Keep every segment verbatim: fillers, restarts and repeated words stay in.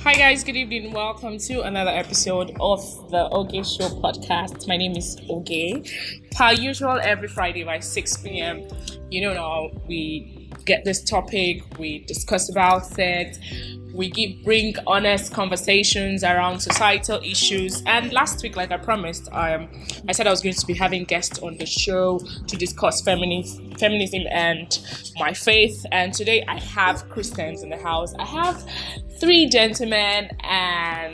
Hi guys, good evening. Welcome to another episode of the Oge Show podcast. My name is Oge. Per usual, every Friday by six p.m. You know now we get this topic, we discuss about it, we give bring honest conversations around societal issues. And last week, like I promised, um, I said I was going to be having guests on the show to discuss feminism, feminism and my faith. And today I have Christians in the house. I have three gentlemen and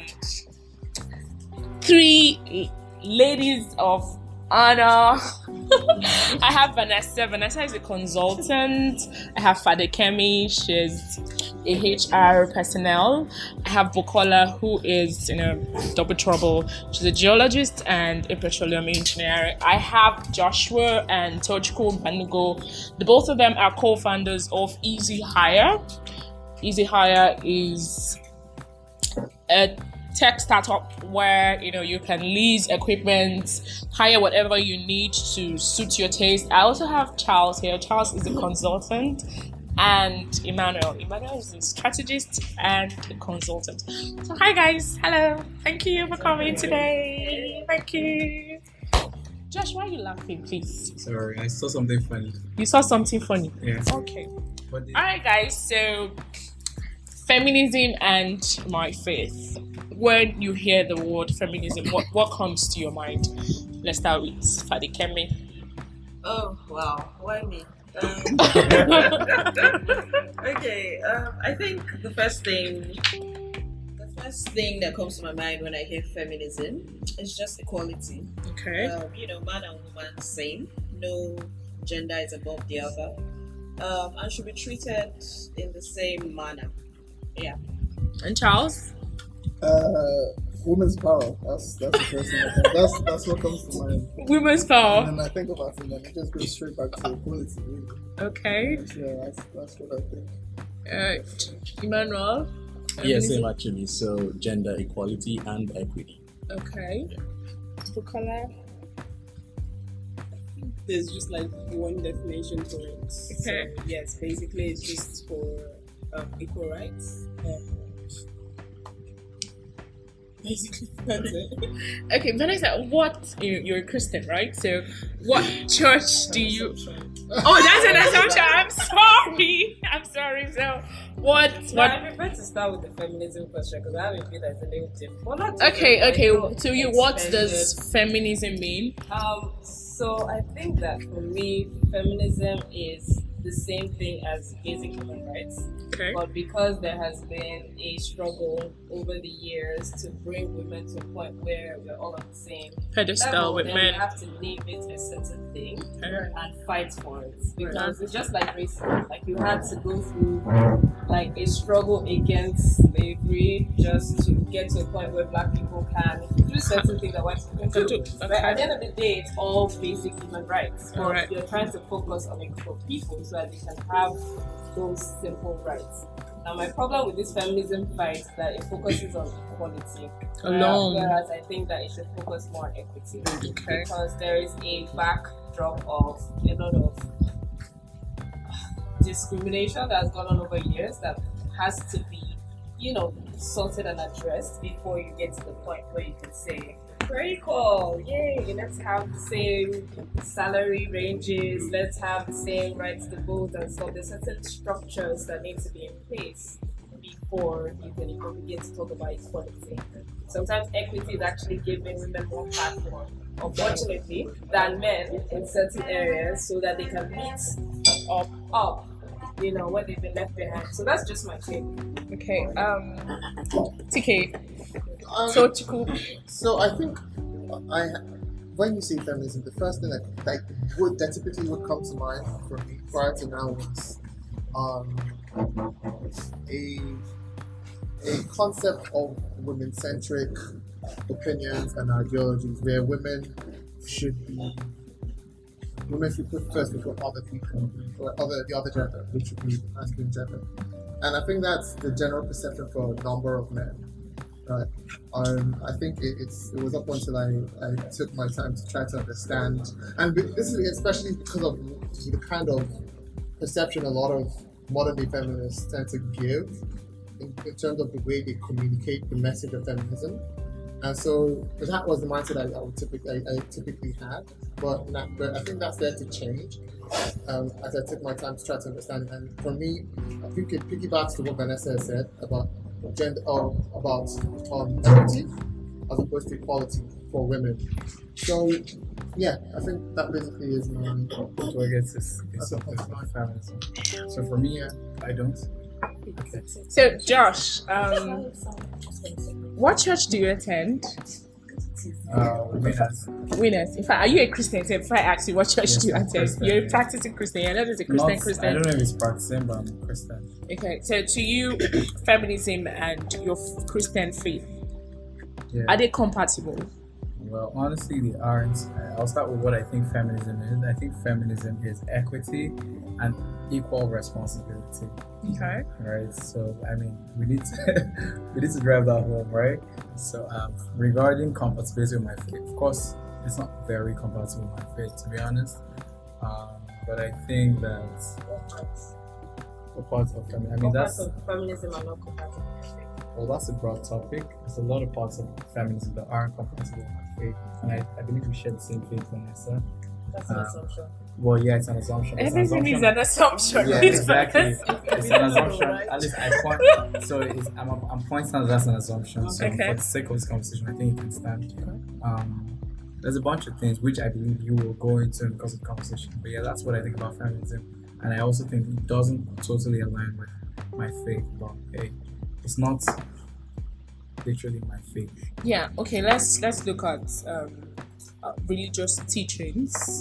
three ladies of honor. I have Vanessa. Vanessa is a consultant. I have Fade Kemi. She's a H R personnel. I have Bukola, who is in a double trouble. She's a geologist and a petroleum engineer. I have Joshua and Tochiko Banugo. The both of them are co-founders of Easy Hire. Easy Hire is a tech startup where you know you can lease equipment, hire whatever you need to suit your taste. I also have Charles here. Charles is a consultant, and Emmanuel. Emmanuel is a strategist and a consultant. So hi guys, hello. Thank you for coming today. Thank you. Josh, why are you laughing, please? Sorry, I saw something funny. You saw something funny? Yeah. Okay. Alright guys, so feminism and my faith. When you hear the word feminism, what, what comes to your mind? Let's start with Fade Kemi. Oh wow, why me? Um, okay, um, I think the first thing, the first thing that comes to my mind when I hear feminism is just equality. Okay. Um, you know, man and woman same. No gender is above the other, um, and should be treated in the same manner. Yeah. And Charles? Uh, women's power. That's that's the first thing. I think. That's that's what comes to mind. Women's power. And then I think about it, and it just goes straight back to equality. Really. Okay. Yeah, that's that's what I think. Uh, Emmanuel? Yeah, same actually. So gender equality and equity. Okay. Yeah. Bukola? There's just like one definition for it. Okay. So, yes, basically it's just for um, equal rights. Yeah. Basically, that's it. Okay, Vanessa, what you- you're a Christian, right? So, what church do you? Oh, that's an assumption. I'm sorry. I'm sorry. So, what? No, What? I prefer to start with the feminism question because I have a feel that's a little different. Well, not different, Okay, but okay. not To you, what expensive. does feminism mean? Um, so I think that for me, feminism is the same thing as basic human rights. Okay. But because there has been a struggle over the years to bring women to a point where we're all on the same Pedestal level, with then men. we have to name it a certain thing Okay. and fight for it. Because it's just like racism. Like you had to go through like a struggle against slavery just to get to a point where black people can do certain things that white people can do. But at the end of the day, it's all basic human rights. But Correct. you're trying to focus on a group of people so that they can have those simple rights. Now, my problem with this feminism fight is that it focuses on equality. Alone. Whereas I think that it should focus more on equity. Okay. Because there is a backdrop of a lot of discrimination that has gone on over years that has to be, you know, sorted and addressed before you get to the point where you can say, very cool, yay, let's have the same salary ranges, let's have the same rights to vote and stuff. There's certain structures that need to be in place before you can even begin to talk about equality. Sometimes equity is actually giving women more platform, unfortunately, than men in certain areas so that they can meet up, up you know, when they've been left behind. So that's just my take. Okay. Um. T K. Um, So Chiku. So I think I when you say feminism, the first thing that like would that typically would come to mind for me prior to now was um a a concept of women-centric opinions and ideologies where women should be women should put first before other people or other the other gender, which would be masculine gender. And I think that's the general perception for a number of men. Right. Um, I think it, it's it was up until I, I took my time to try to understand, and this is especially because of the kind of perception a lot of modern day feminists tend to give in, in terms of the way they communicate the message of feminism. And so that was the mindset I, I would typically I, I typically had, but not, but I think that's there to change um, as I took my time to try to understand it. And for me, I think it piggybacks to what Vanessa has said about gender, uh, about um, equity as opposed to equality for women. So yeah, I think that basically is my. So I guess it's, it's something about feminism. So for me, I, I don't. Okay. So Josh, um, what church do you attend? Uh, winners. Winners. In fact, are you a Christian? So if I ask you what church Yes, do you I'm attend, Christian, you're a yeah. practicing Christian. I know there's a Christian Not, I Christian. don't know if it's practicing, but I'm a Christian. Okay, so to you, feminism and your f- Christian faith, Yeah. are they compatible? Well, honestly, they aren't. Uh, I'll start with what I think feminism is. I think feminism is equity and equal responsibility. Okay. Right. So I mean, we need to we need to drive that home, right? So um, regarding compatibility with my faith, of course, it's not very compatible with my faith, to be honest. Um, but I think that what parts of feminism? I mean, What that's parts of feminism are not compatible with your faith? well, that's a broad topic. There's a lot of parts of feminism that aren't compatible with my faith, and I, I believe we share the same faith, Vanessa. That's an Uh, assumption. Well, yeah, it's an assumption. It's an Everything is assumption. an assumption. Yeah, Please, exactly. Vanessa. It's an assumption. At least I point. So it's, I'm, I'm pointing out that's an assumption. So Okay. for the sake of this conversation, I think it can stand. Um, there's a bunch of things which I believe you will go into because of the conversation. But yeah, that's what I think about feminism, and I also think it doesn't totally align with my faith. But hey, it's not literally my faith. Yeah. Okay. Let's let's look at um, uh, religious teachings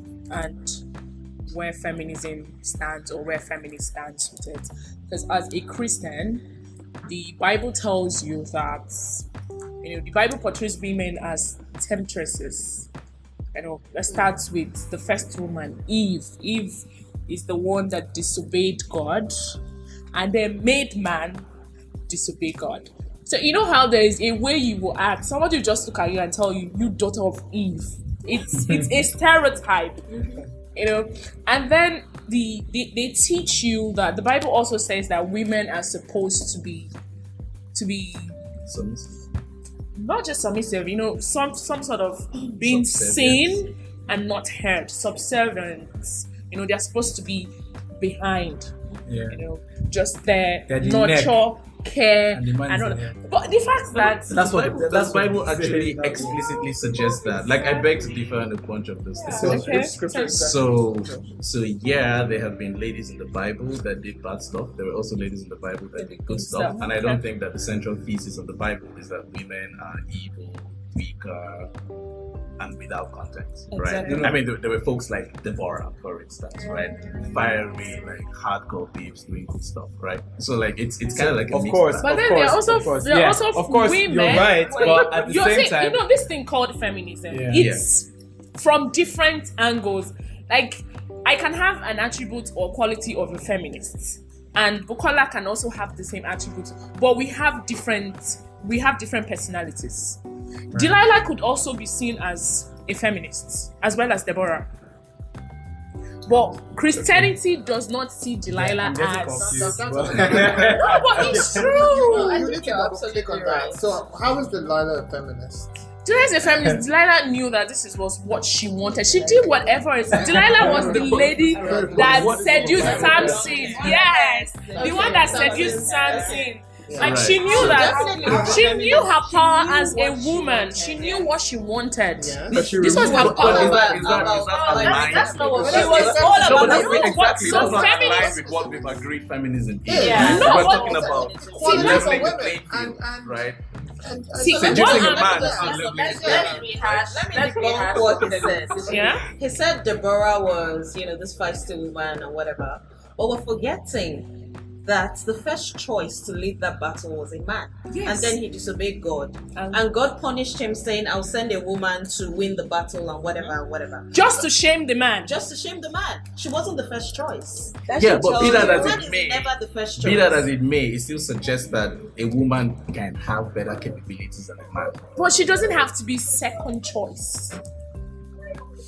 and where feminism stands or where feminist stands with it. Because as a Christian, the Bible tells you that you know the Bible portrays women as temptresses. You know, let's start with the first woman, Eve. Eve is the one that disobeyed God, and then made man disobey God. So you know how there is a way you will act. Somebody will just look at you and tell you, "You daughter of Eve." It's it's a stereotype, you know. And then the, the they teach you that the Bible also says that women are supposed to be to be Submissive. not just submissive, you know, some some sort of being seen and not heard, subservient. You know, they're supposed to be behind, Yeah. you know, just there, They're the nurture, care, And the man and is all. there. But the fact that That's what Bible- that's that's what Bible it says. actually That's- explicitly suggests that. Like I beg to differ on a bunch of those things. So Okay. it's scripture. So, so yeah, there have been ladies in the Bible that did bad stuff. There were also ladies in the Bible that did good stuff. Stuff. And I don't Okay. think that the central thesis of the Bible is that women are evil, weaker, and without context, Exactly. right? I mean, there, there were folks like Deborah, for instance, right? Fiery, like hardcore babes doing good stuff, right? So, like, it's it's kind of like a Of mixed course, bag. But of then course, there are also- of course. there are yeah, also of course, women- you're right, but at the you're same saying, time, you know, this thing called feminism, Yeah. it's from different angles. Like, I can have an attribute or quality of a feminist, and Bukola can also have the same attribute, but we have different we have different personalities. Delilah could also be seen as a feminist, as well as Deborah. But Christianity does not see Delilah I'm getting as. confused, No, but- No, but it's You, true. I you think need to you're double click absolutely on that. right. So how is Delilah a feminist? Delilah is a feminist. Delilah knew that this is was what she wanted. She did whatever it is. Delilah was the lady that seduced Samson. Yes, the one that seduced Samson. Like she knew that she knew her power as a woman. She knew what she wanted. Yeah. But she This was removed her the- power. But is that, is that, is that Oh, that's- aligned? that's not what She was That's all not No, about but the that's rule. exactly What that's so not aligned feminist? with what we've agreed feminism is. Yeah. No, We're what- talking about Qualities that's- of leveling the women playing and, field, and, right? and, and See, so- what Seducing I'm- a man Let's- is not let's- leveling let's- the let's playing field. rehash- Let me Let me debunk debunk what what he he says. Yeah. He said Deborah was, you know, this feisty woman or whatever. But we're forgetting that the first choice to lead that battle was a man. Yes. And then he disobeyed God. Um, and God punished him, saying, I'll send a woman to win the battle and whatever and whatever. Just to shame the man. Just to shame the man. She wasn't the first choice. That Yeah, should but tell be you that the as woman it is may, never the first choice. Be that as it may, it still suggests that a woman can have better capabilities than a man. But she doesn't have to be second choice.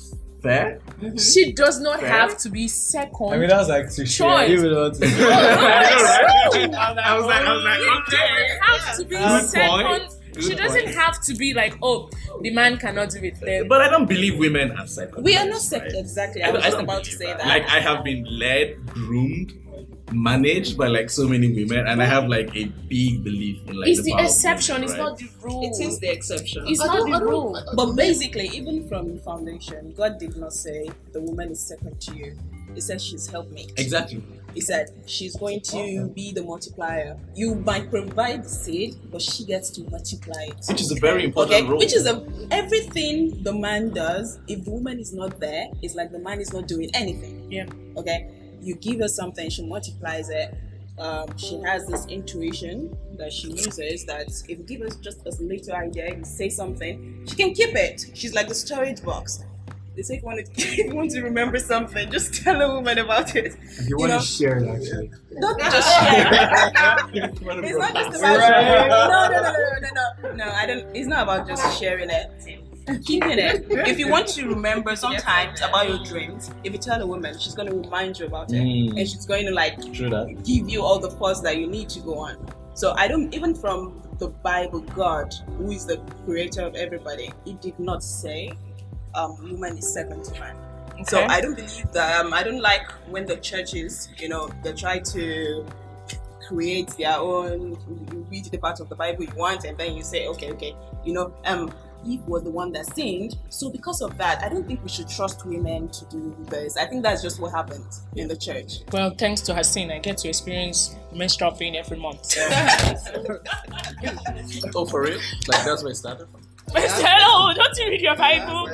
Fair. She does not Fair. have to be second. I mean, that's like too short. Choice. You would want to. I was like, I was like, She okay. doesn't have to be Good second. point. She Good doesn't point. have to be like, oh, the man cannot do it then. But I don't believe women are second. We are not choice, second, right? exactly. I I, was I just don't about to believe say that. Like I have been led, groomed, managed by like so many women, and I have like a big belief in like It's the the power of exception, women, it's right? not the rule. It is the exception. It's I not don't- the I don't- rule. I- But basically, even from foundation, God did not say the woman is second to you. He said she's helpmate. Exactly. He said she's going to be the multiplier. You might provide the seed, but she gets to multiply it. Which is a very important Okay, role. which is a everything the man does. If the woman is not there, it's like the man is not doing anything. Yeah. Okay, you give her something, she multiplies it. Um, she has this intuition that she uses. That if you give her just a little idea, you say something, she can keep it. She's like the storage box. They say if you want to, if you want to remember something, just tell a woman about it. If you want know? to share it, actually. Not just share. It's not just about sharing. No, no, no, no, no, no, no. I don't. It's not about just sharing it. Keeping it. If you want to remember sometimes about your dreams, if you tell a woman, she's going to remind you about it, Mm. and she's going to like True that. give you all the force that you need to go on. So I don't even from the Bible, God, who is the creator of everybody, He did not say um, woman is second to man. So Okay. I don't believe that. Um, I don't like when the churches, you know, they try to create their own. You read the part of the Bible you want, and then you say, okay, okay, you know, um, Eve was the one that sinned. So because of that, I don't think we should trust women to do this. I think that's just what happened in the church. Well, thanks to Hassan, I get to experience menstrual pain every month. Oh, for real? Like that's where it started from? Hello, don't you read your Bible?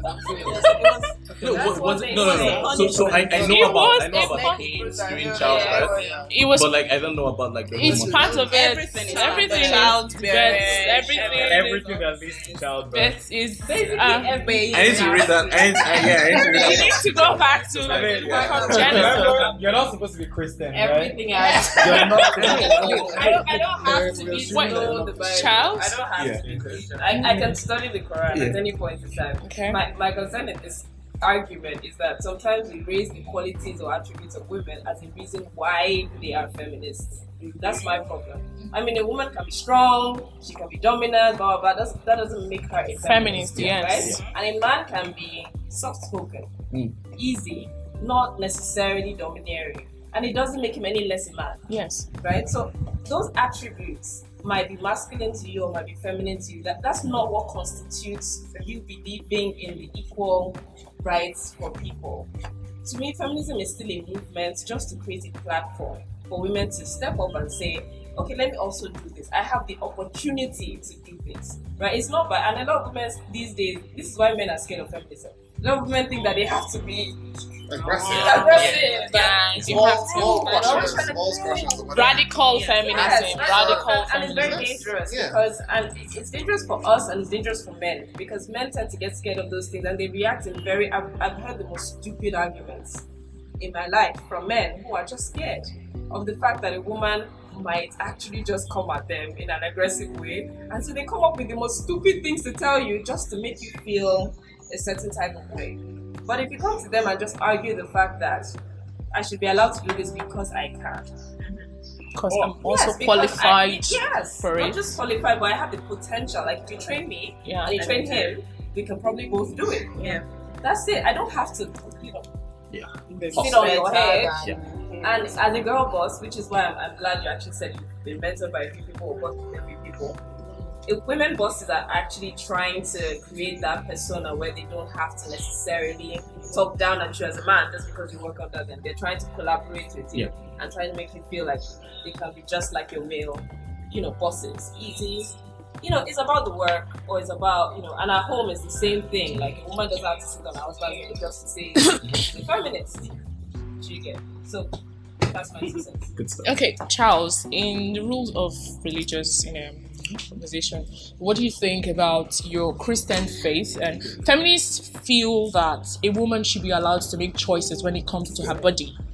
No, That's what, what was, they no, no, no. So, so I, I know It about was I know a about part- pains during childbirth, It was. but like I don't know about like the It's hormones. part of it. Everything is Everything is childbearing, birth. Everything. Everything that leads to childbirth. Birth is. Basically, Uh, every I need to read that. I need to, I, yeah, I need to read you that. need to go back to I mean, from Genesis. remember, you're not supposed to be Christian, right? everything else. You're not supposed I don't, I don't have to be to What? know the Bible. Child? I don't have Yeah. to be Christian. I, I can study the Quran Yeah. at any point in time. Okay. My, my concern in this argument is that sometimes we raise the qualities or attributes of women as a reason why they are feminists. That's my problem. I mean, a woman can be strong, she can be dominant, blah, blah, blah. That's, that doesn't make her a feminist, Feminist, yes. right? And a man can be soft-spoken, Mm. easy, not necessarily domineering. And it doesn't make him any less a man, Yes. right? So those attributes might be masculine to you or might be feminine to you. That, that's not what constitutes you believing in the equal rights for people. To me, feminism is still a movement just to create a platform for women to step up and say, okay, let me also do this. I have the opportunity to do this, right? It's not by, and a lot of women these days, this is why men are scared of feminism. A lot of women think that they have to be Aggressive. aggressive. Yeah, you Small, have to. small But I was crushes, trying to small say- crushes, or whatever. Radical Yes, feminism. yes, Radical and, and it's very feminism. dangerous Yeah. because and it's dangerous for us and it's dangerous for men because men tend to get scared of those things and they react in very I've, I've heard the most stupid arguments in my life from men who are just scared of the fact that a woman might actually just come at them in an aggressive way, and so they come up with the most stupid things to tell you just to make you feel a certain type of way. But if you come to them and just argue the fact that I should be allowed to do this because I can, Because Oh. I'm also Yes, because qualified I, yes, for not it. just qualified, but I have the potential. Like if you train me Yeah. and you train him, we can probably both do it. Yeah. That's it. I don't have to, you know, Yeah. sit on your head. Yeah. And as a girl boss, which is why I'm, I'm glad you actually said you've been mentored by a few people or worked with a few people. If women bosses are actually trying to create that persona where they don't have to necessarily talk down at you as a man just because you work under them. They're trying to collaborate with you and trying to make you feel like they can be just like your male, you know, bosses. Easy. You know, it's about the work or it's about, you know, and at home it's the same thing. Like a woman doesn't have to sit on her husband's knee just to say the feminist. You get. So that's my two cents. Good stuff. Okay, Charles, in the rules of religious you know, organization, what do you think about your Christian faith? And feminists feel that a woman should be allowed to make choices when it comes to her body.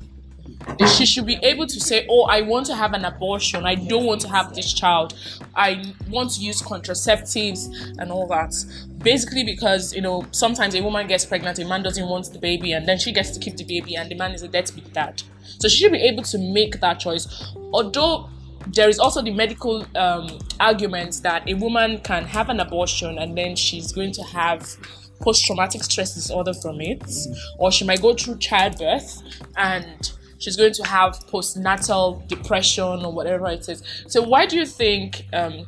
she should be able to say, oh, I want to have an abortion, I don't want to have this child, I want to use contraceptives and all that. Basically because, you know, sometimes a woman gets pregnant, a man doesn't want the baby, and then she gets to keep the baby, and the man is a deadbeat dad. So she should be able to make that choice. Although there is also the medical um, argument that a woman can have an abortion and then she's going to have post-traumatic stress disorder from it, or she might go through childbirth and she's going to have postnatal depression or whatever it is. So why do you think um,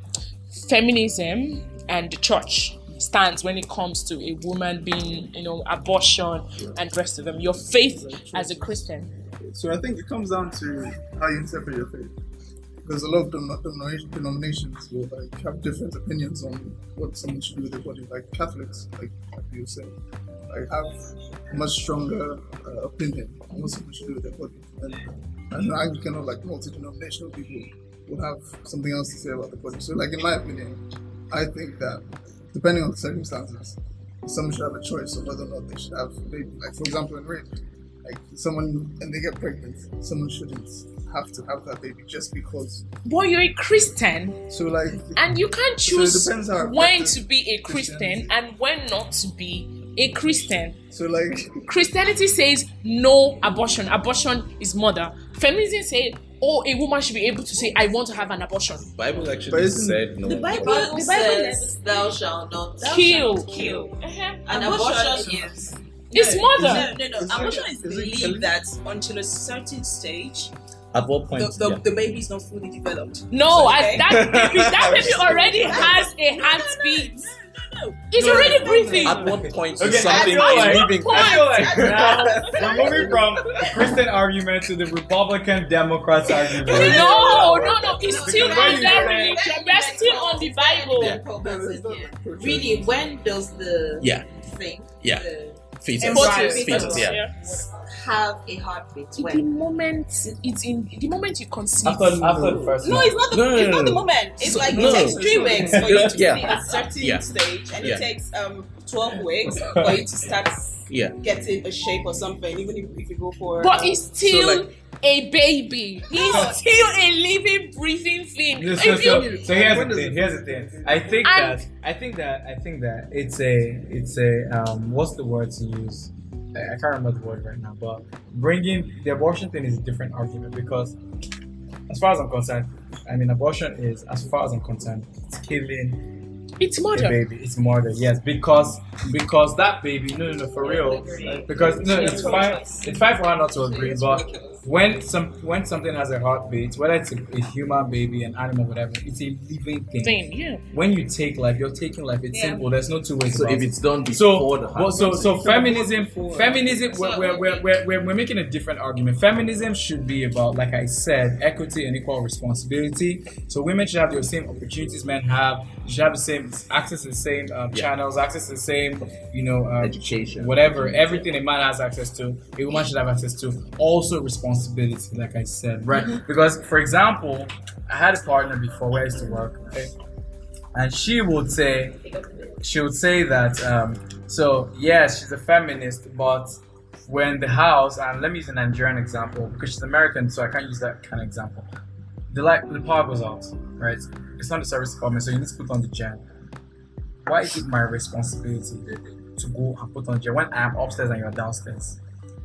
feminism and the church stands when it comes to a woman being, you know, abortion and the rest of them? Your faith as a Christian. So I think it comes down to how you interpret your faith. There's a lot of denom- denominations will like have different opinions on what someone should do with their body. Like Catholics, like you say, like have a much stronger uh, opinion on what someone should do with their body. And, and Anglican or like multi-denominational people will have something else to say about the body. So like in my opinion, I think that depending on the circumstances, someone should have a choice of whether or not they should have a baby. Like for example in rape, like someone and they get pregnant, someone shouldn't have to have that baby just because. Boy, you're a Christian. So like, and you can't choose so how when to be a Christian and when not to be a Christian. So like, Christianity says no abortion. Abortion is murder. Feminism says, oh, a woman should be able to say, I want to have an abortion. Bible actually said no. The Bible, Bible the Bible says, "Thou shalt not kill." Thou shalt kill. Uh-huh. And abortion is. It's no, murder. No, no, no. Abortion is believed that until a certain stage, At what point? the, the, yeah. the baby is not fully developed. No, Okay. I, that baby, that baby already has a heartbeat. No, no, no. It's No, already no, breathing. At what point Okay, is something I feel is like- living? Point. I feel like now we're moving from the Christian argument to the Republican Democrats argument. No, no, no. It's Because still when on you their say- religion. We're still on the Bible. Yeah. Really, when does the Yeah. thing, Yeah. the Fetus. Fetus. Fetus, yeah. have a heartbeat? The When? moment it's in the moment you conceive. After, after the first No, one. it's not the, No, no, it's no, not the no. moment. It's So- like no. it takes three weeks for you to Yeah. see a certain Yeah. stage, and Yeah. it takes um twelve weeks for you to start Yeah. getting a shape or something. Even if, if you go for, But um, it's still So, like- a baby. He's still a living, breathing thing. No, If so, you- so, so here's When the does thing. it- Here's the thing. I think And- that I think that I think that it's a it's a um what's the word to use? I I can't remember the word right now. But bringing the abortion thing is a different argument because, as far as I'm concerned, I mean abortion is, as far as I'm concerned, it's killing it's the murder. baby. It's murder. Yes, because because that baby. No, no, no, for real. Because no, it's fine. It's fine for her not to agree, but when some when something has a heartbeat, whether it's a, a human baby, an animal, whatever, it's a living thing. Thing, yeah. When you take life, you're taking life. It's Yeah. simple. There's no two ways So about if it. it's done So, before the well, so, so feminism, before. feminism, we're, we're, we're, we're, we're, we're making a different argument. Feminism should be about, like I said, equity and equal responsibility. So women should have the same opportunities men have. You should have the same access to the same um, Yeah. channels, access to the same, you know, um, Education. whatever, everything a man has access to, a woman should have access to. Also responsibility, like I said, right? Because, for example, I had a partner before where I used to work, okay? And she would say, she would say that, um, so yes, she's a feminist, but when the house, and let me use a Nigerian example because she's American, so I can't use that kind of example. The light, the power goes out, right? It's not the service department, so you need to put on the gen. Why is it my responsibility to go and put on the gen when I'm upstairs and you're downstairs?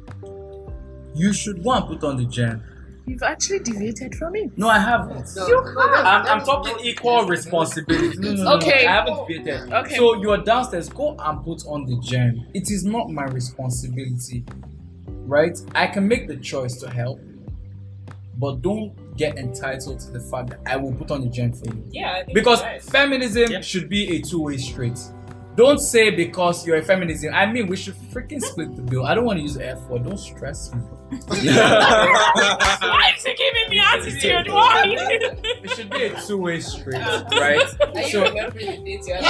You should go and put on the gen. You've actually deviated from it. No, I haven't. You have. I'm, I'm talking equal responsibility. No, no, no, Okay. no, I haven't debated. Okay. So you're downstairs, go and put on the gem. It is not my responsibility, right? I can make the choice to help, but don't get entitled to the fact that I will put on the gem for you. yeah, I think Because you're right. feminism Yeah. should be a two-way street. Don't say because you're a feminism. I mean, we should freaking split the bill. I don't want to use the F word. Don't stress me. Why is he giving me attitude? Why? It should be a two-way street, right? Are you So remembering the date you had?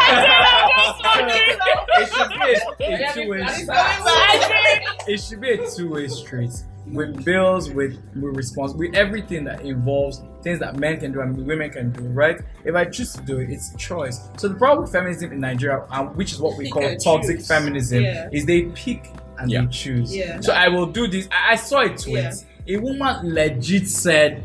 it should be a, a two-way street. It should be a two-way street with bills, with with response, with everything that involves things that men can do and women can do, right? If I choose to do it, it's a choice. So the problem with feminism in Nigeria, um, which is what we Pick call and toxic choose. feminism, Yeah. is they pick and Yeah. they choose. Yeah. So I will do this. I, I saw a tweet. Yeah. a woman legit said,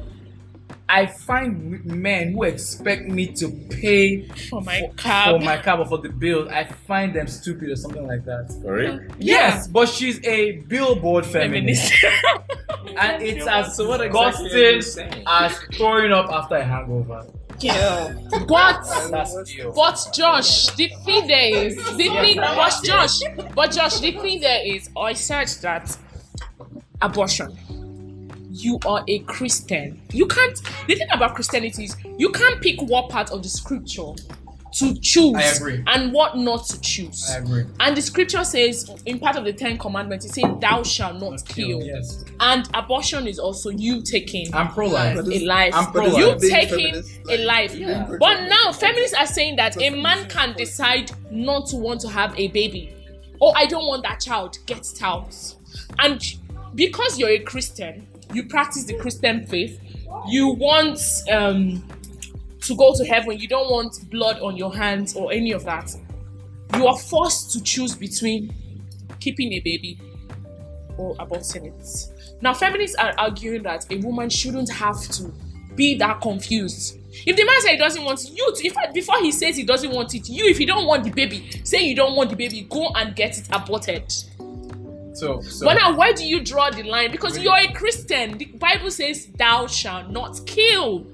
I find men who expect me to pay For my for, cab. for my cab or for the bill, I find them stupid or something like that. For real? Yes, but she's a billboard feminist. Feminist. And it's as So what exactly are you disgusting saying? as throwing up after a hangover. Yeah. But That's ill. But Josh, the thing there is, the thing, but Josh, but Josh, the thing there is, I said that abortion. You are a Christian. You can't. The thing about Christianity is you can't pick what part of the scripture to choose I agree. and what not to choose. I agree. And the scripture says, in part of the Ten Commandments, it says, "Thou shalt not kill." Yes. And abortion is also you taking I'm pro-life. a life. I'm pro-life. You Being taking feminist, a like, life. being pro-choice. But now feminists are saying that a man can decide not to want to have a baby. Oh, I don't want that child. Get it out. And because you're a Christian, you practice the Christian faith. You want um, to go to heaven. You don't want blood on your hands or any of that. You are forced to choose between keeping a baby or aborting it. Now, feminists are arguing that a woman shouldn't have to be that confused. If the man says he doesn't want it, you, in fact, before he says he doesn't want it, you, if you don't want the baby, say you don't want the baby, go and get it aborted. So, so But now, where do you draw the line? Because you're a Christian. The Bible says, "Thou shalt not kill."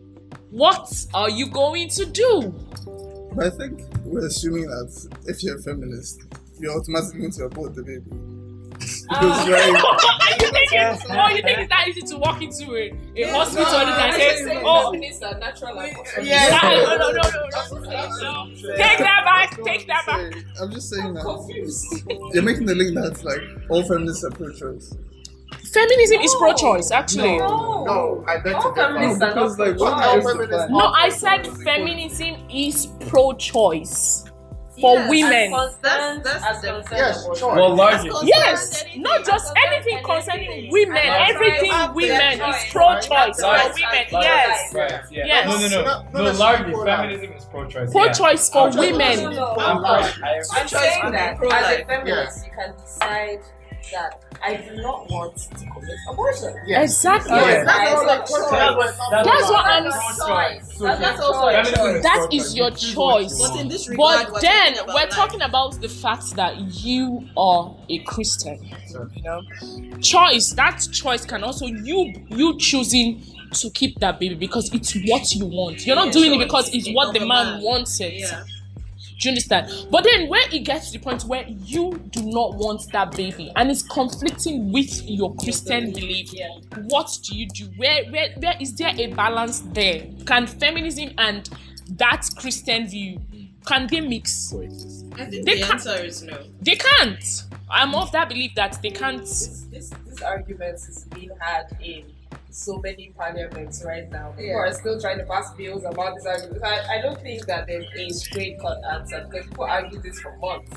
What are you going to do? But I think we're assuming that if you're a feminist, you're automatically going to abort the baby. Because, like, you think it's, oh, you think it's that easy to walk into a, a hospital and I say, just say "Oh, feminists are natural life. Yeah. that- no, no, no, no, no, no. Take that back. Take that back." Say- I'm just saying that Confused. you're making the link that like all feminists are pro-choice. Feminism is pro-choice, actually. No. No, I bet All you differ. feminists are Because, not like, what pro-choice. are feminists? No, I said feminism is pro-choice for Yes, women. as concerned- That's- as that's concerned Yes, abortion. choice. well, largely. Yes, anything. not just Concern anything anything. concerning women. That's Everything right. women That's is right. pro-choice That's for right. women. That's Yes, right. Right, yeah. Yes. No, no, no. No, No, no, no, that's largely pro-life. feminism is pro-choice. pro-choice for I'm women. No, no, no. Yeah. I'm pro- I I'm agree. saying I'm that pro-life. as a feminist, you can decide that I do not want to commit abortion. Yes. Exactly. Yes. That is That's a like choice. pro-choice. That's what I'm Choice. So That- That's also a feminism choice. That pro-choice. is your You choose what you choice. want. But in this regard, But we're then talking about we're life. talking about the fact that you are a Christian. Sure. You know, choice. That choice can also you you choosing to keep that baby because it's what you want. You're not Yeah, doing it choice. because it's It's what of the a man man. wants it. Yeah. Do you understand? But then when it gets to the point where you do not want that baby and it's conflicting with your Christian belief, Yeah. what do you do? Where where where is there a balance there? Can feminism and that Christian view, can they mix? Coexist. I think They the can't- answer is no. They can't. I'm of that belief that they can't. This, this, this argument is being had in so many parliaments right now. People Yeah. are still trying to pass bills about this argument. I, I don't think that there's a straight cut answer because people argue this for months.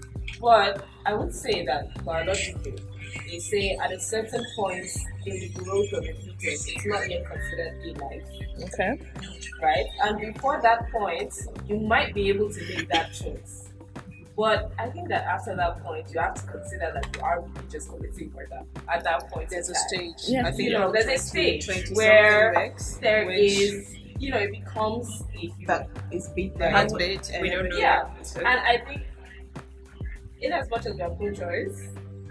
But I would say that biologically, they say at a certain point in the growth of the fetus, it's not yet considered a life, Okay. right? And before that point, you might be able to make that choice. But I think that after that point, you have to consider that you are really just committing murder at that point. There's in a time. stage. Yeah. I think You know, around there's a twenty, stage twenty where something weeks, There which is, you know, it becomes a human. that is beat the Right. heartbeat and We don't know. everything. Yeah. So- And I think, in as much as we are pro-choice,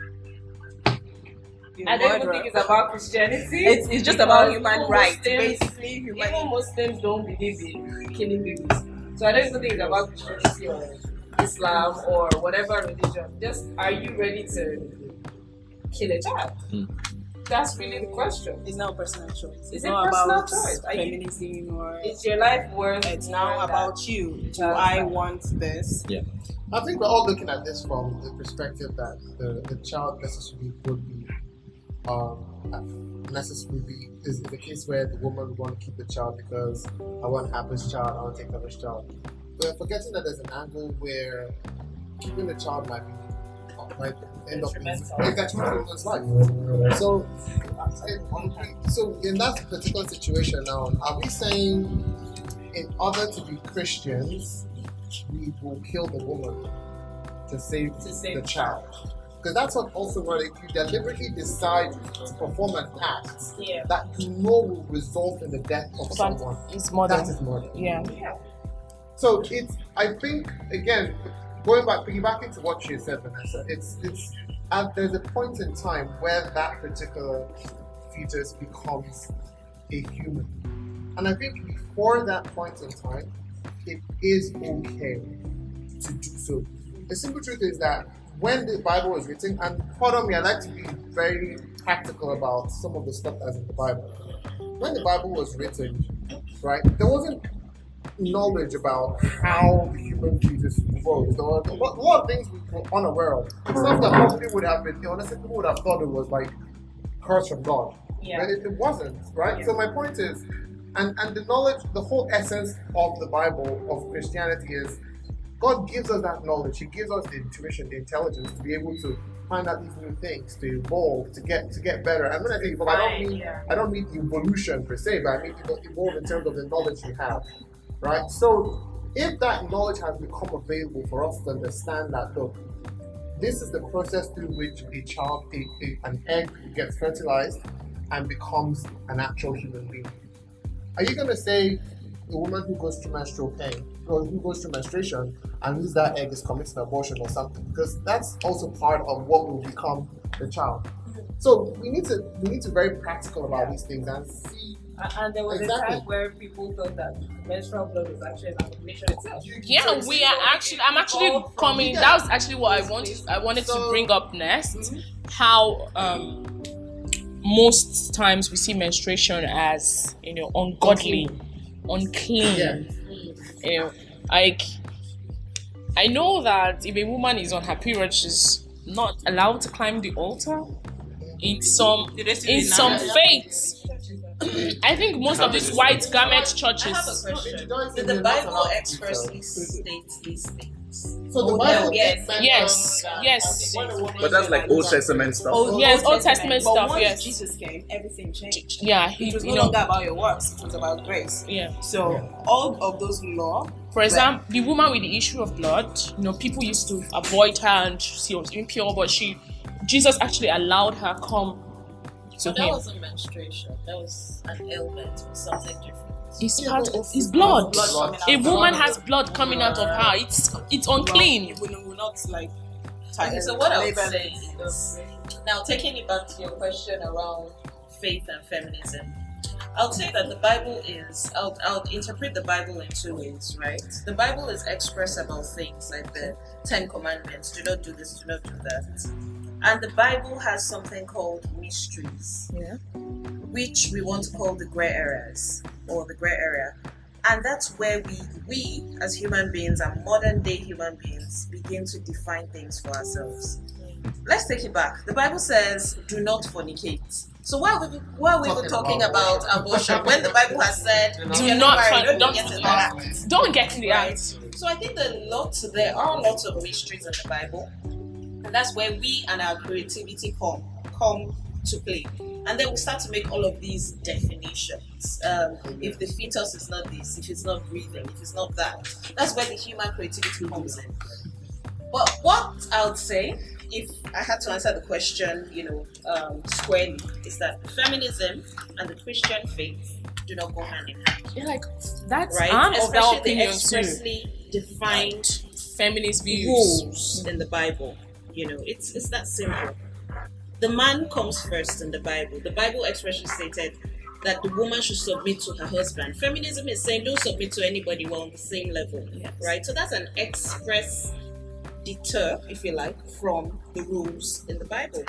You I don't even murderer. think it's about Christianity. It's, it's just about because human even rights, Muslims- basically human. Even Muslims don't believe in killing babies. So I don't even think it's about Christianity or Islam or whatever religion. Just, are you ready to kill a child? Hmm. That's really the question. It's now a personal choice. It's It's a not personal about choice. Are you- feminism or. Is your life worth It's now more than about you. Do That's I right. want this? I think we're all looking at this from the perspective that the, the child necessarily would be um, necessarily be is the case where the woman would want to keep the child because I want to have this child, I want to take care of this child. But forgetting that there's an angle where keeping the child might be might end up in Detrimental. detrimental to his life. So, I- so in that particular situation now, are we saying in order to be Christians, we will kill the woman to save, To save the the child? Because that's what also where if you deliberately decide to perform an act Yeah. that you know will result in the death of someone, It's more than that is murder. yeah. So it's, I think, again, going back, piggybacking to what you said, Vanessa, it's, it's, and there's a point in time where that particular fetus becomes a human. And I think before that point in time, it is okay to do so. The simple truth is that when the Bible was written, and pardon me, I like to be very practical about some of the stuff that's in the Bible. When the Bible was written, right, there wasn't knowledge about how the human fetus grows. There were a lot a lot of things we were unaware of. Stuff that probably would have been, honestly, people would have thought it was like curse from God. Yeah. But it, it wasn't, right? Yeah. So my point is, and, and the knowledge, the whole essence of the Bible, of Christianity is God gives us that knowledge. He gives us the intuition, the intelligence to be able to find out these new things, to evolve, to get to get better. And when I say evolve, I don't mean Yeah. I don't mean evolution per se, but I mean evolve in terms of the knowledge you have, right? So if that knowledge has become available for us to understand that, look, this is the process through which a child, a, a, an egg gets fertilized and becomes an actual human being. Are you going to say a woman who goes through menstrual pain, or who goes through menstruation, and loses that egg is committing abortion or something? Because that's also part of what will become the child. So we need to we need to be very practical about these things and see. Uh, And there was Exactly. a time where people thought that menstrual blood was actually an abomination itself. Yeah, we are actually. I'm actually coming. That was actually what I wanted. I wanted to bring up next. How um, most times we see menstruation as, you know, ungodly, unclean. Yeah. You know, like I know that if a woman is on her period, she's not allowed to climb the altar. In some, Did they still in do some that? faiths, I think most of these white garment I have a churches. question. Don't- Did you're the not Bible allowed to do expressly so. state these things? So the Oh, Bible no, yes, did mention yes, that yes. when a woman But that's is like Old Testament stuff. Oh, Yes, Old Testament but stuff, once yes. Jesus came, everything changed. Yeah, he, It was you no know, longer about your works; it was about grace. yeah. So all of those law, For example, the woman with the issue of blood, you know, people used to avoid her and she was impure, but she, Jesus actually allowed her come to So that him. wasn't menstruation. That was an ailment or something different. It's Yeah, part but of it's- his blood. blood coming out A of woman her. has blood coming out of her. It's it's unclean. It will, will not like. Okay, so what I would label say it. is, now taking it back to your question around faith and feminism, I'll say that the Bible is, I'll, I'll interpret the Bible in two ways, right? The Bible is express about things like the Ten Commandments, do not do this, do not do that. And the Bible has something called mysteries, Yeah. which we want to call the gray areas or the gray area. And that's where we, we as human beings and modern day human beings begin to define things for ourselves. Let's take it back. The Bible says, do not fornicate. So why are we, why are we even Talking talking about about abortion when the Bible has said, Do if Do you're not married, forn- don't don't- get in that. Don't get in the Right. act. So I think that lots, there are lots of mysteries in the Bible, and that's where we and our creativity come come to play. And then we start to make all of these definitions. Um, if the fetus is not this, if it's not breathing, if it's not that, that's where the human creativity comes in. But what I would say, if I had to answer the question, you know, um, squarely, is that feminism and the Christian faith do not go hand in hand, You're like, that's right? I'm of that Especially the opinion too. expressly defined Feminist views. rules in the Bible. You know, it's it's that simple. The man comes first in the Bible. The Bible expressly stated that the woman should submit to her husband. Feminism is saying don't submit to anybody, we're on the same level, Yes. right? So that's an express deter, if you like, from the rules in the Bible.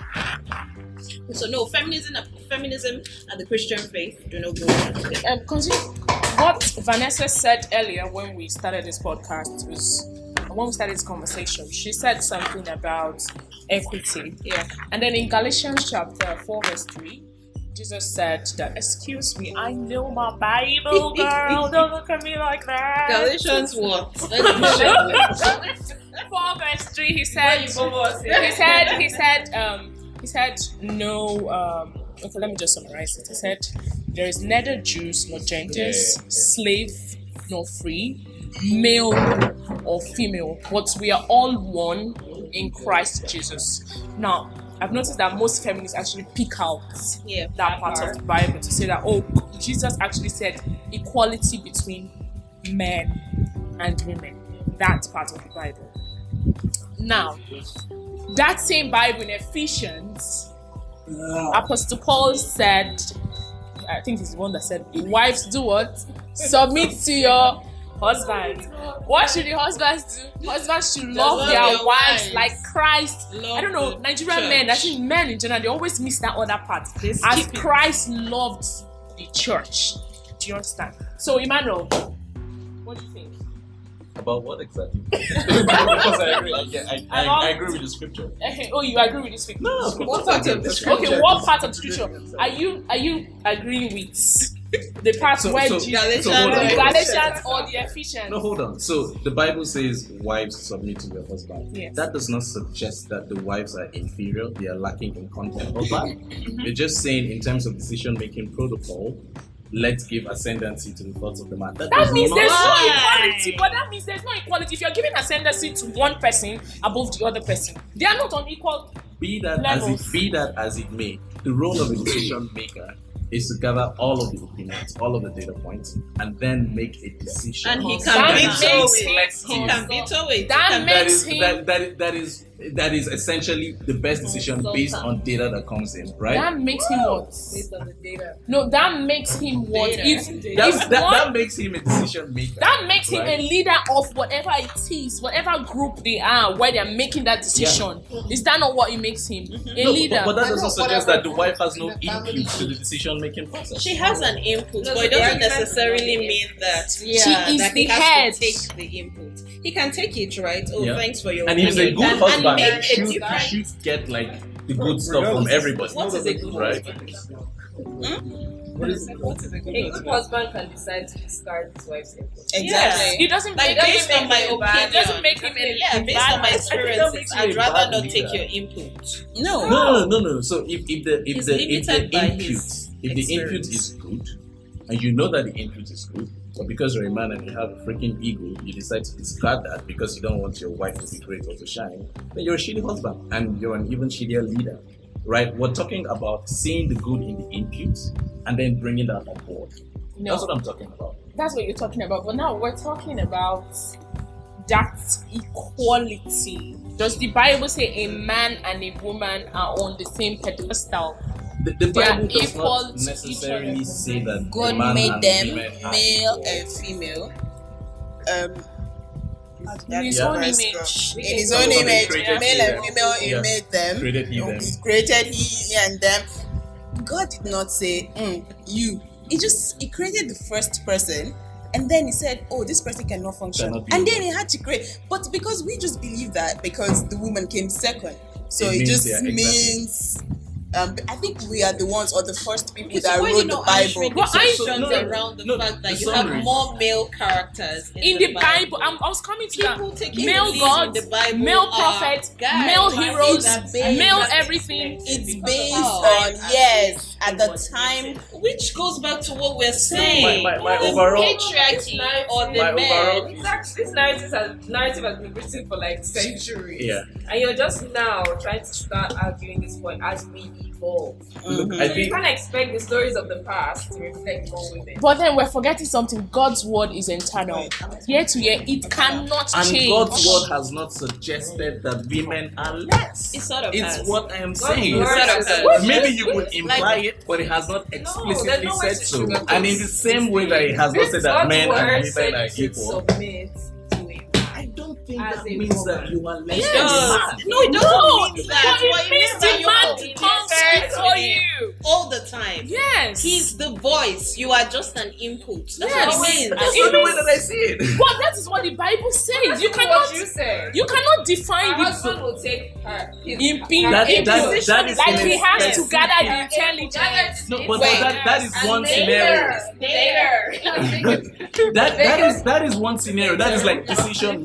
So no, feminism, feminism and the Christian faith do not go hand in hand. Um, consider what Vanessa said earlier when we started this podcast was when we started this conversation. She said something about equity. Yeah. And then in Galatians chapter four, verse three, Jesus said that, excuse me, I know my Bible, girl. Don't look at me like that. Galatians what? four verse three, he said, he said, he said, um, he said, no, um, okay, let me just summarize it. He said, there is neither Jews nor Gentiles, Yeah. slave nor free, male or female, but we are all one in Christ Jesus. Now, I've noticed that most feminists actually pick out Yeah, that part of the Bible to say that, oh, Jesus actually said equality between men and women. That part of the Bible. Now, that same Bible in Ephesians, Apostle Paul said, I think he's the one that said, wives, do what? Submit to your husbands. What should the husbands do? Husbands should love, love their their wives wives. like Christ. Love I don't know, the Nigerian church. men, I think men in general, they always miss that other part. They As skip it. Christ loved the church. Do you understand? So, Emmanuel, what do you think? About what exactly? Because I agree. I, yeah, I, I, I agree with the scripture. Okay, oh, you agree with this scripture? No, What part of the scripture? Okay, what part of the scripture are you are you agreeing with? The part So- where so- Jesus, so hold on. the Galatians or the Ephesians? No, hold on. So the Bible says wives submit to their husband. Yes. That does not suggest that the wives are inferior. They are lacking in content or value. We're just saying in terms of decision making protocol, let's give ascendancy to the thoughts of the man. That, That does means not- there's no Why? equality, but that means there's no equality. If you're giving ascendancy to one person above the other person, they are not on equal. Be that levels. as it be that as it may, the role of a decision maker is to gather all of the opinions, all of the data points, and then make a decision. And he That can makes veto sense. it. He can veto it. That He can- that makes is him. that, that, that is that is essentially the best decision based on data that comes in, right? That makes him what? Based on the data. No, that makes him what? Data. If, That's, if that, one, that makes him a decision maker. that makes him right? a leader of whatever it is, whatever group they are, where they're making that decision. Is that not what it makes him? A No, leader. but, but that I doesn't know, suggest whatever that the wife has no in the family. input to the decision making process. She has an input, No, but it the doesn't argument- necessarily mean that yeah, She is that the he has head. to take the input. He can take it, right? Oh, Yeah. thanks for your And he's a opinion. good And- husband. And He make a should, he difference. should get like the good stuff from everybody. What is a good right? husband? What is What is a good A good husband can decide to discard his wife's input. Exactly. It doesn't Like make based him on my a bad- opinion, It doesn't make him a yeah, based bad on my man. experiences, you I'd a rather bad not leader. take your input. No, no, no, no. So if, if the if He's the if the limited by input his if the input experience. is good, and you know that the input is good, but because you're a man and you have a freaking ego, you decide to discard that because you don't want your wife to be great or to shine, then you're a shitty husband and you're an even shittier leader, right? We're talking about seeing the good in the input and then bringing that on board. No. That's what I'm talking about. That's what you're talking about. But now we're talking about that equality. Does the Bible say a man and a woman are on the same pedestal? The, the They are Bible does equal not to each necessarily other. say that God a man made and them women are male equal. and female. Um, In his Yeah. own verse image. go. In his own So they image, created male he and them. female, he Yeah. made them. Created he them. He created he and them. God did not say mm, you. He just he created the first person, and then he said, "Oh, this person cannot function," Cannot be and able. then he had to create. But because we just believe that because the woman came second, so It it, means- just yeah, exactly. means. Um, I think we are the ones or the first people Okay, that so why wrote you the not Bible. answering Well, the I- questions no, no, around the no, fact that the you summary. have more male characters in, In the Bible, I'm, I was coming to People that. taking Male the lead gods, in the Bible male are prophets, guys. male Why heroes, is that male based- everything. It's Because based of how on yes, at the time. Which goes back to what we're saying. My- my- my the overall- patriarchy or the My overall- men. Exactly. This narrative has, narrative has been written for like centuries. Yeah. And you're just now trying to start arguing this point as we evolve. Look, Mhm. I So you think can't expect the stories of the past to reflect more women. But then we're forgetting something. God's word is eternal. Year to year, it cannot and change. God's word has not suggested that women are less. It sort of It's has. what I am God's saying. word Sort of says- has. Maybe you could Like- imply it, but it has not explicitly there's no way said to so. sugarcoat And in the same way that it has not said that God's men word and said women are you should equal, submit to a man. I don't think As that a means woman. that you are less It than a does. man. No, it doesn't No, mean that. but What it it means means that the you man are comes different before in you. all the time. Yes. He's the voice. You are just an input. That's Yes. what it means. That's It not the way means- that I see it. But that is what the Bible says. You That's cannot. what you said. You cannot define Her it. husband will take her. His, In pin, That- in that- position, that is like in he a has to specific- gather the Yeah. intelligence. No, but Wait. that, that is And one later, scenario. Later. That that is that is one scenario. That is like decision making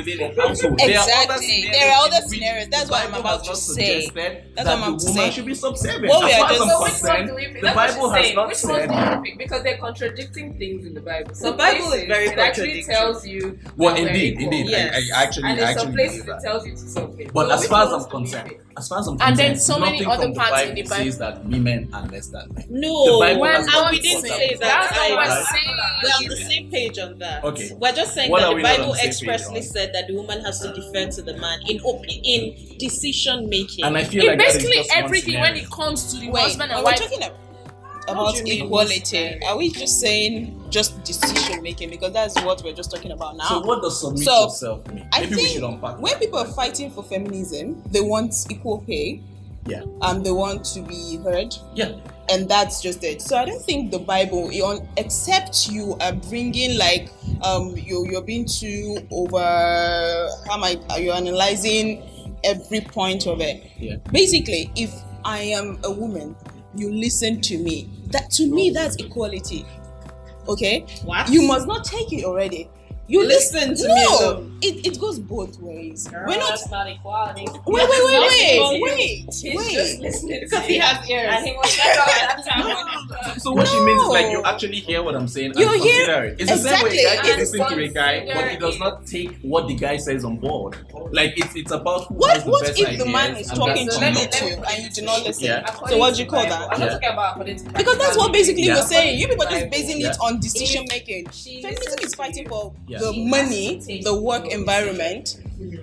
within a household. There are other Exactly. scenarios There are other in which snenaries. That's the what I'm Bible about has to not say. suggested That's that what I'm the to woman say. should be subservient. What we as are far as just- I'm So which one concerned, do we pick? the That's what Bible she's has saying. not Which said. one do we pick? Because they're contradicting things in the Bible. Some Bible is places, very it actually contradictory. tells you. Well, that we're indeed, equal. indeed, Yes. I, I actually, And in actually some places believe it that. tells you to submit. But So as which far as ones I'm do we concerned, pick? as far as I'm And concerned, then so many nothing other from the parts in Bible the Bible- says that women are less than men. No, The Bible When has God not we didn't taught say that. that. That's not what Right. I'm saying. We're on the same page on that. Okay. We're just saying What that are the we not on Bible the same page expressly on? said that the woman has to defer to the man in op- in decision making. And I feel In like that is basically just one everything when scenario. it comes to the Wait, husband when and we're wife. talking ab- about you mean equality, are we just saying just decision making? Because that's what we're just talking about now. So what does submit So, yourself mean? I Maybe we should think unpack when that. people are fighting for feminism, they want equal pay. Yeah. Um, they want to be heard. Yeah. And that's just it. So I don't think the Bible, you on, except you are bringing like um you you're being too over. How am I? Are you analyzing every point of it? Yeah. Basically, if I am a woman, you listen to me. That to me, that's equality. Okay. What? You must not take it already. You Listen to no, me alone. It, it goes both ways. Girl, We're not. that's not equality. Wait, wait, wait, wait, Listen to you. wait, He's wait. just listening Because to he you. has ears. And he was better at that time. So what she means is like No. you actually hear what I'm saying and You consider hear- it. It's the same way a guy Exactly. can listen to a guy, Consider but he does it. not take what the guy says on board. Like it's it's about who What has the what best if ideas. the man is and talking that's to let you me- let me too put and it you do this not way. listen? Yeah. According So what to do you the call Bible, that? I'm Yeah. not talking about according to Because that's what basically Yeah. you're saying. You people are just Bible. basing Yeah. it on decision making. She Feminism listens is to fighting you. for Yeah. the She money, has to take the work your environment.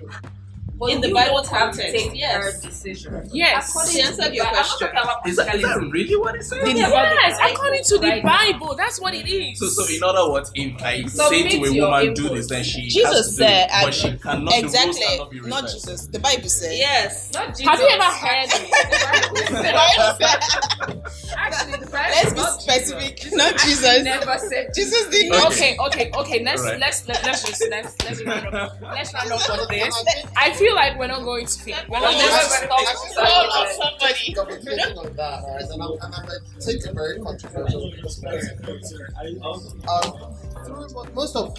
But In the you Bible don't have to context, take yes. her decision. Yes. According She to answered the your Bible- question. I'm not talking about Is that, is that practicality. really what it says? The- Yes, Bible, according to the right now. Bible, that's what it is. So, so in other words, if I say Submit to a your woman, do input. this, then she has Jesus to do said, it, but and- she cannot. The rules Exactly. cannot be Not reversed. Jesus. The Bible says. Yes. Not Jesus. Have you ever heard Actually, it? the The Bible Bible said- said- Actually, the Bible Let's is be not specific. Jesus. Not Actually Jesus. Never said Jesus did Okay. not. Okay, okay, okay. Let's Alright. let's let, let's just let's let's round up. Let's round up on this. I feel like we're not going to fit. We're not Oh, going to that's- stop. Oh, somebody. Double-clicking on that, right? And I'm, and I'm going to take a very controversial perspective. Um, through mo- most of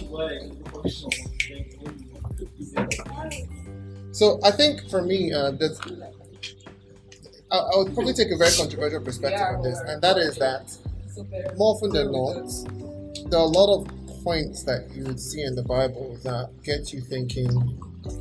so I think for me, uh, that's, I, I would probably take a very controversial perspective on this, and that is that more often than not, there are a lot of points that you would see in the Bible that get you thinking,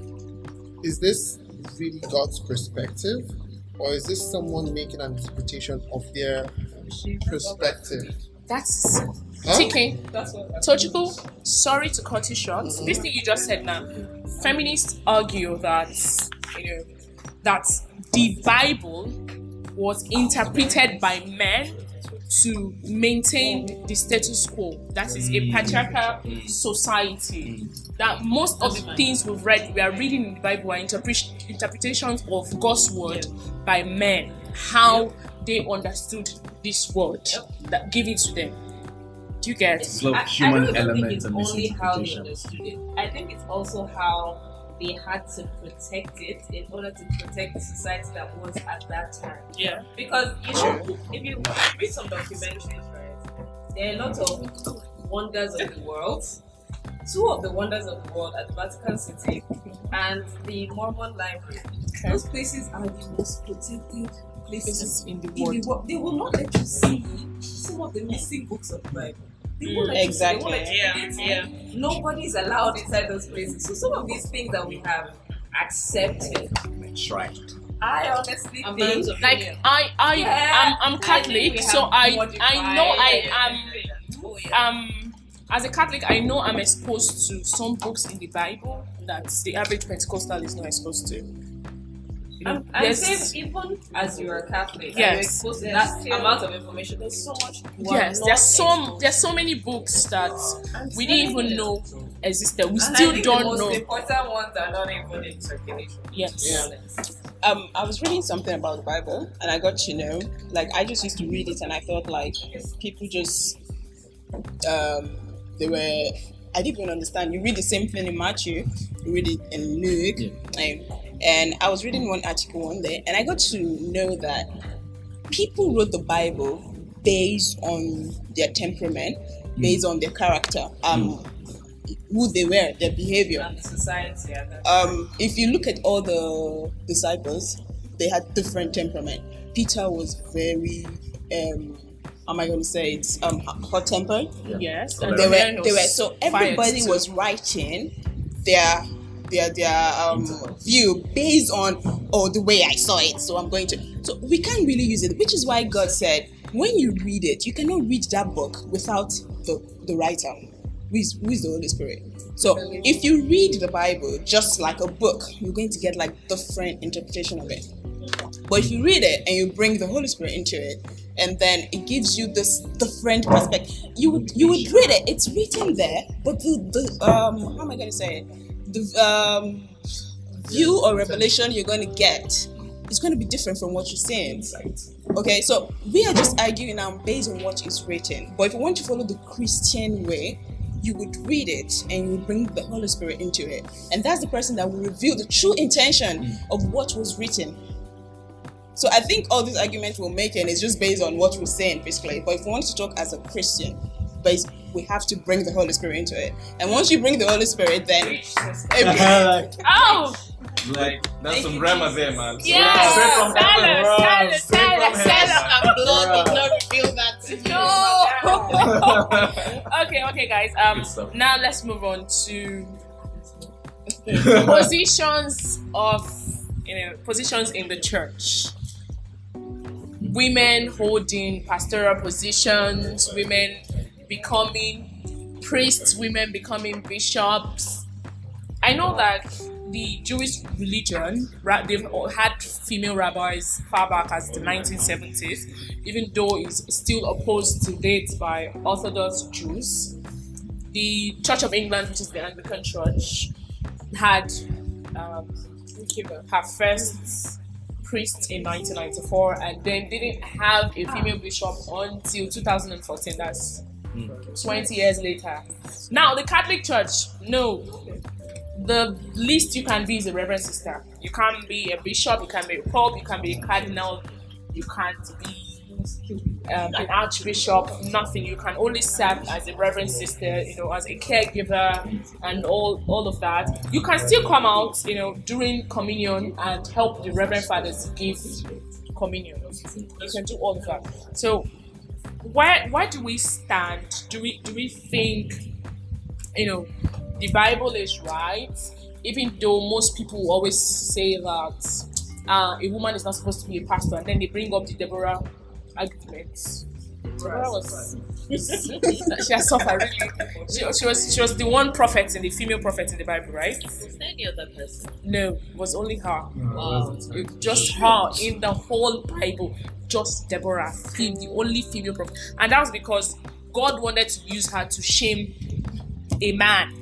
is this really God's perspective? Or is this someone making an interpretation of their perspective? That's Huh? T K. Tochiko, sorry to cut you short. This thing you just said now, feminists argue that you know that the Bible was interpreted by men to maintain the status quo. That is a patriarchal society. That most of the things we've read, we are reading in the Bible, are interpret- interpretations of God's word by men. How they understood this word that give it to them. Do you get? It's a I, human I don't even element think it's and only how they misinterpretation. understood it. I think it's also how they had to protect it in order to protect the society that was at that time. Yeah. Because you know, if you read some documentaries, right, there are a lot of wonders of the world. Two of the wonders of the world are the Vatican City and the Mormon Library. Those places are the most protected places in the in the world. They will not let you see some of the missing books of the Bible. They won't let you see, they won't let you Exactly. read Yeah. it. Nobody's allowed inside those places. So some of these things that we have accepted, That's right. I honestly I'm think hands off. Like I, I, Yeah, I'm, I'm I think we Catholic, so have I, modified I know I am. everything. Oh, yeah. Um, as a Catholic, I know I'm exposed to some books in the Bible that the average Pentecostal is not exposed to. You know, I'm, I'm yes, saying even as you're a Catholic, Yes. and you're exposed to Yes. that amount of information. There's so much. you are yes, not there's so exposed there's so many books that I'm we didn't telling even you. know existed. We And still I think don't the most know. important ones are not even in circulation. Yes. Yeah. Um, I was reading something about the Bible, and I got to know, like, I just used to read it, and I thought, like, people just, um, they were, I didn't even understand. You read the same thing in Matthew, you read it in Luke, um, and I was reading one article one day, and I got to know that people wrote the Bible based on their temperament, based on their character. Um, who they were, their behavior. And society. And then- Um, if you look at all the disciples, they had different temperament. Peter was very, um, how am I going to say it? Um, hot tempered. Yes. They And They then were, he they were. was So fired everybody too. was writing their their their um, view based on oh the way I saw it. So I'm going to. So we can't really use it, which is why God said when you read it, you cannot read that book without the the writer, who is, who is the Holy Spirit. So if you read the Bible just like a book, you're going to get like different interpretation of it. But if you read it and you bring the Holy Spirit into it, and then it gives you this different perspective, you would you would read it. It's written there, but the, the um how am I going to say it? The um view or revelation you're going to get is going to be different from what you're seeing. Okay, so we are just arguing now based on what is written. But if you want to follow the Christian way, you would read it and you would bring the Holy Spirit into it, and that's the person that will reveal the true intention of what was written. So I think all these arguments we're making is just based on what we're saying, basically. But if we want to talk as a Christian, bas- we have to bring the Holy Spirit into it. And once you bring the Holy Spirit, then like, Oh! Like, that's some grammar there, man. Yeah! Straight from heaven. Silence, silence, Straight from silence, heaven. silence. And blood did not reveal that to you. No! Okay, okay, guys. Um, Good stuff. now let's move on to positions of, you know, positions in the church. Women holding pastoral positions, women becoming priests, women becoming bishops. I know that the Jewish religion, ra- they've all had female rabbis far back as the nineteen seventies, even though it's still opposed to date by Orthodox Jews. The Church of England, which is the Anglican Church, had um, her first priest in nineteen ninety-four, and then didn't have a female bishop until two thousand fourteen. That's twenty years later. Now, the Catholic Church, no. The least you can be is a reverend sister. You can't be a bishop, you can be a pope, you can be a cardinal, you can't be um, an archbishop, nothing. You can only serve as a reverend sister, you know, as a caregiver and all, all of that. You can still come out, you know, during communion and help the reverend fathers give communion. You can do all of that. So where where do we stand? Do we do we think, you know, the Bible is right, even though most people always say that uh, a woman is not supposed to be a pastor, and then they bring up the Deborah argument. Deborah was she has suffered really. She, she was she was the one prophet in the female prophet in the Bible, right? Was there any other person? No, it was only her. Wow. It- just her in the whole Bible. Just Deborah, the the only female prophet, and that was because God wanted to use her to shame a man.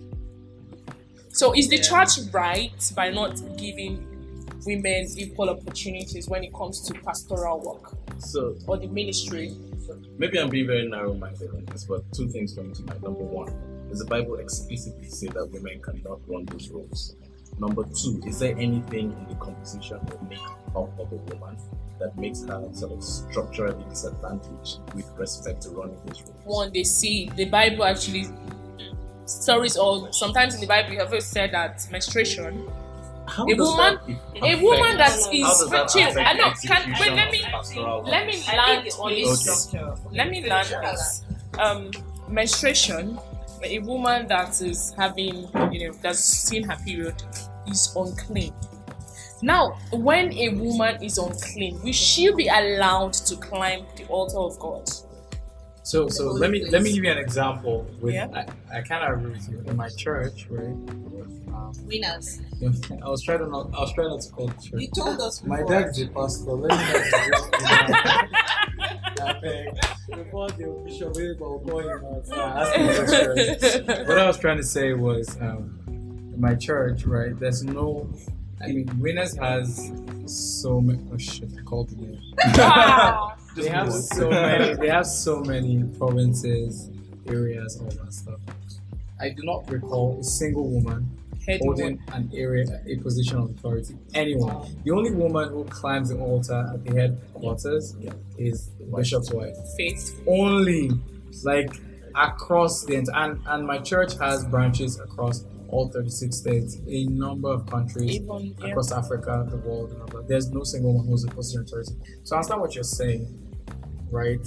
So is the church right by not giving women equal opportunities when it comes to pastoral work So or the ministry? maybe I'm being very narrow-minded on this, but two things come to mind. Number one, does the Bible explicitly say that women cannot run those roles? Number two, is there anything in the composition or makeup of a woman that makes her sort of structurally disadvantaged with respect to running those roles? One, they see the Bible actually stories, or sometimes in the Bible you have said that menstruation. How A does woman- that A woman that affect- is how does that chill. affect I know. the Can wait? Let me execution of pastoral let me work? land on this. Okay. Let me land this. Um, menstruation. A woman that is having, you know, that's seen her period is unclean. Now, when a woman is unclean, will she be allowed to climb the altar of God? So, so let me let me give you an example. With Yeah. I, I kind of agree with you. In my church, right? Um, Winners. I was trying to not. I was trying not to call it church. You told us My before. dad's a pastor. Let me know. I beg. Before the official way, but we'll call him out. Uh, ask him questions. What I was trying to say was, um, in my church, right? There's no. I mean, Winners has so many. Oh shit! I called the name. Ah, They have so many. They have so many provinces, areas, all that stuff. I do not recall a single woman head holding an area, a position of authority. Anyone. The only woman who climbs the altar at the headquarters is the bishop's wife. faith. Only, like, across the ent- and and my church has branches across all thirty-six states, a number of countries Even, yeah. across Africa, the world, and all that. There's no single one who's a position of authority. So I understand what you're saying, right?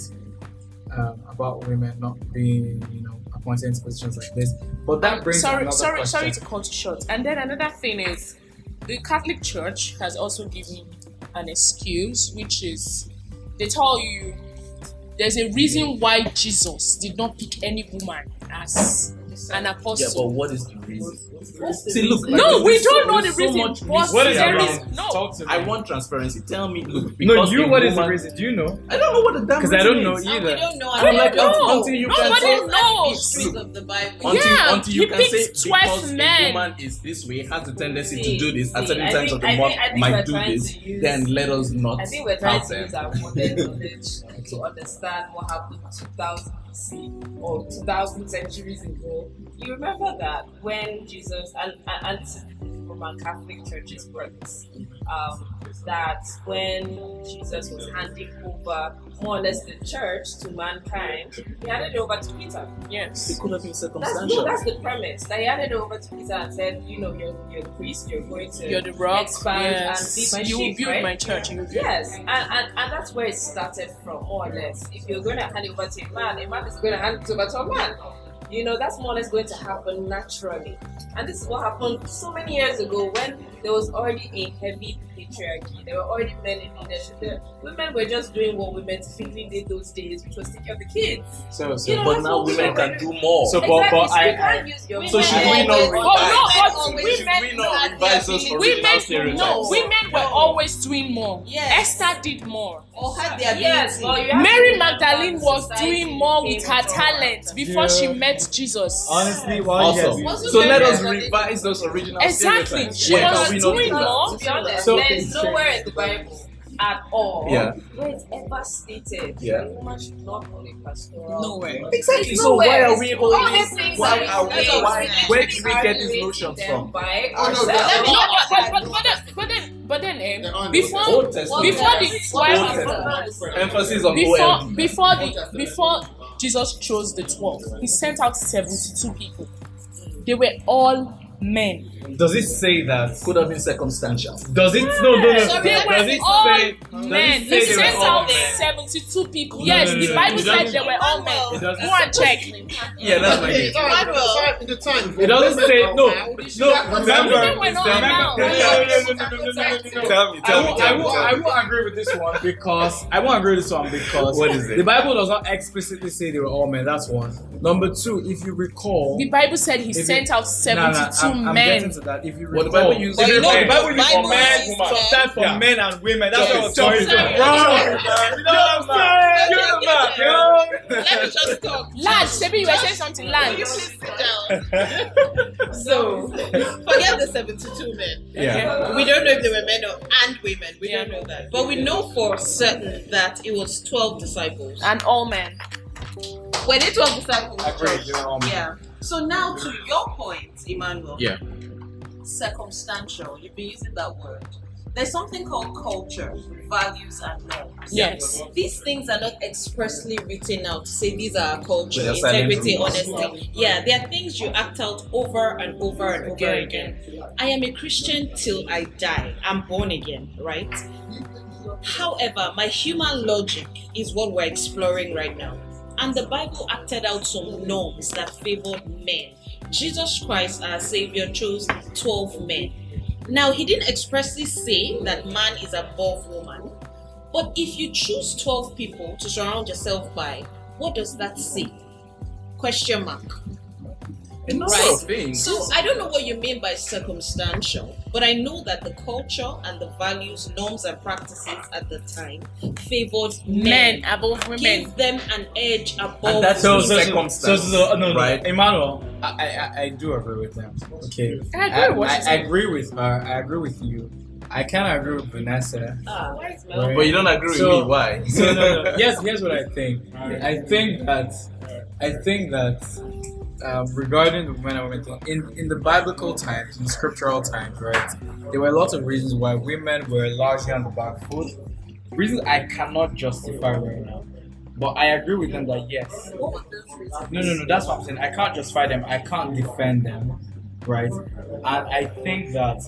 Um, about women not being, you know, appointed into positions like this. But that brings sorry, another sorry, question. sorry to cut you short. And then another thing is, the Catholic Church has also given an excuse, which is they tell you there's a reason why Jesus did not pick any woman as an Yeah, apostle. but what is the reason? See, look. No, like, we there's don't so- know there's the so reason, much but mystery What is the there around. is- no. Talk to me. I want transparency. Tell me, look. No, because you. a What is the woman- reason? Do you know? I don't know what the damn Because I reason don't know is. And we either. don't know. I I'm don't like, know. until you Nobody can say, knows. Mysteries of the Bible. until, Yeah, until you he can say picked twelve because men. a woman is this way, has a tendency See, to do this at see, certain I times think- of the I month, think- I think might we're do trying this, to use- then let us not I think we're trying have to them. use our modern knowledge to understand what happened two thousand B C or two thousand centuries ago. You remember that when Jesus, and, and, and this is from our Catholic Church's works, um, that when Jesus was handing over more or less the church to mankind, he handed it over to Peter. Yes. It could have been That's, circumstantial. no, that's the premise. That he handed it over to Peter and said, you know, you're, you're the priest, you're going to You're the rock. expand Yes. and be my You will sheep, build right? my church. You will build Yes, and, and, and that's where it started from, more or less. If you're going to hand it over to a man, a man is going to hand it over to a man. You know, that's more or less going to happen naturally. And this is what happened so many years ago when there was already a heavy patriarchy. There were already men in leadership. The women were just doing what women typically did those days, which was take care of the kids. So, so, You know, But that's now what women women can do more. So, but, Exactly, but so I, you I, can't use your So should we women not always- revise? Oh, no, but always Should women, we not had revise the those ability- original women, stereotypes? no, women were always doing more. Yes. Esther did more. Or had the ability. Yes, well, you have to Mary remember Magdalene the was society doing more came with her from. talent before Yeah. she met Jesus. honestly, while you Awesome. guys, Wasn't So Mary let us Magdalene- revise those original Exactly. stereotypes. She Why was can we not doing do that? more. To be honest, So- there is nowhere in the Bible at all Yeah. where it's ever stated Yeah. that a woman should not hold a pastoral. Nowhere. Exactly. It's So why nowhere. are we All holding? these things Why that are we we? say, Why? we Where literally did we get these argue notions them from? by Oh, no, ourselves. that's- No, no, but, but, but then, but then, but then, eh, There are no before, Old Testament. before the Yes. twelve, Old Testament. Emphasis on before, O L D. before the, before Jesus chose the twelve, he sent out seventy-two people. They were all men. does it say that? Could have been circumstantial. Does it? No, no, no. Sorry, They Does were it all say? men. say He they were sent all out men? seventy-two people. No, Yes, no, no, the no, Bible it said doesn't- they were all It men. doesn't. Go and check. Yeah, that's my Okay, game. sorry, Bible. sorry, in the time. It doesn't say no. No, Remember- remember. Women were not remember- allowed. No, no, no, no, no, no, no, no, no. Tell me, I tell me, won't, tell I me, won't, tell I me. won't agree with this one because I won't agree with this one because What is it? the Bible does not explicitly say they were all men. That's one. Number two, if you recall, The Bible said he If sent you- out Nah, seventy-two nah, I'm, I'm men. getting to that. If you Well, recall, the Bible uses if you men. know, the Bible uses Bible for men, uses woman, men. sometimes for Yeah. men and women. That's Stop what it, I'm stop talking it. about. Sorry. Wrong. You know what I'm saying? You know what I'm saying? Let me just talk. Lad, Sebi, you were saying something, Will lad. you please sit down? So, forget the seventy-two men. Yeah. We don't know if they were men or, and women. We Yeah. don't know that. But we know for certain that it was twelve disciples. And all men. Were they twelve disciples? I agree, they were all men. Yeah. So now to your point, Emmanuel. Yeah. Circumstantial. You've been using that word. There's something called culture, values, and norms. Yes. These things are not expressly written out to say these are our culture, They are silent integrity, rules. honesty. Yeah, they are things you act out over and over and over Again, again. I am a Christian till I die. I'm born again, right? However, my human logic is what we're exploring right now. And the Bible acted out some norms that favored men. Jesus Christ, our Savior, chose twelve men. Now, he didn't expressly say that man is above woman, but if you choose twelve people to surround yourself by, what does that say? Question mark. A number Right. of things. So I don't know what you mean by circumstantial, but I know that the culture and the values, norms, and practices at the time favored Men men. above women. Give them an edge above And that's So, the so, so, so, circumstance, so, so, no, no, right? Emmanuel, I, I, I do agree with them. Okay, I agree with what I, she's I saying. agree with her. I agree with you. I kind of agree with Vanessa. Ah, Right. But you don't agree with So- me. Why? So no, no. Yes, here's what I think. I think that I think that um, regarding the women and women thing, in in the biblical times, in the scriptural times, right, there were lots of reasons why women were largely on the back foot. Reasons I cannot justify right now. But I agree with them that yes. What would those reasons? No, no, no. That's what I'm saying. I can't justify them. I can't defend them, right? And I think that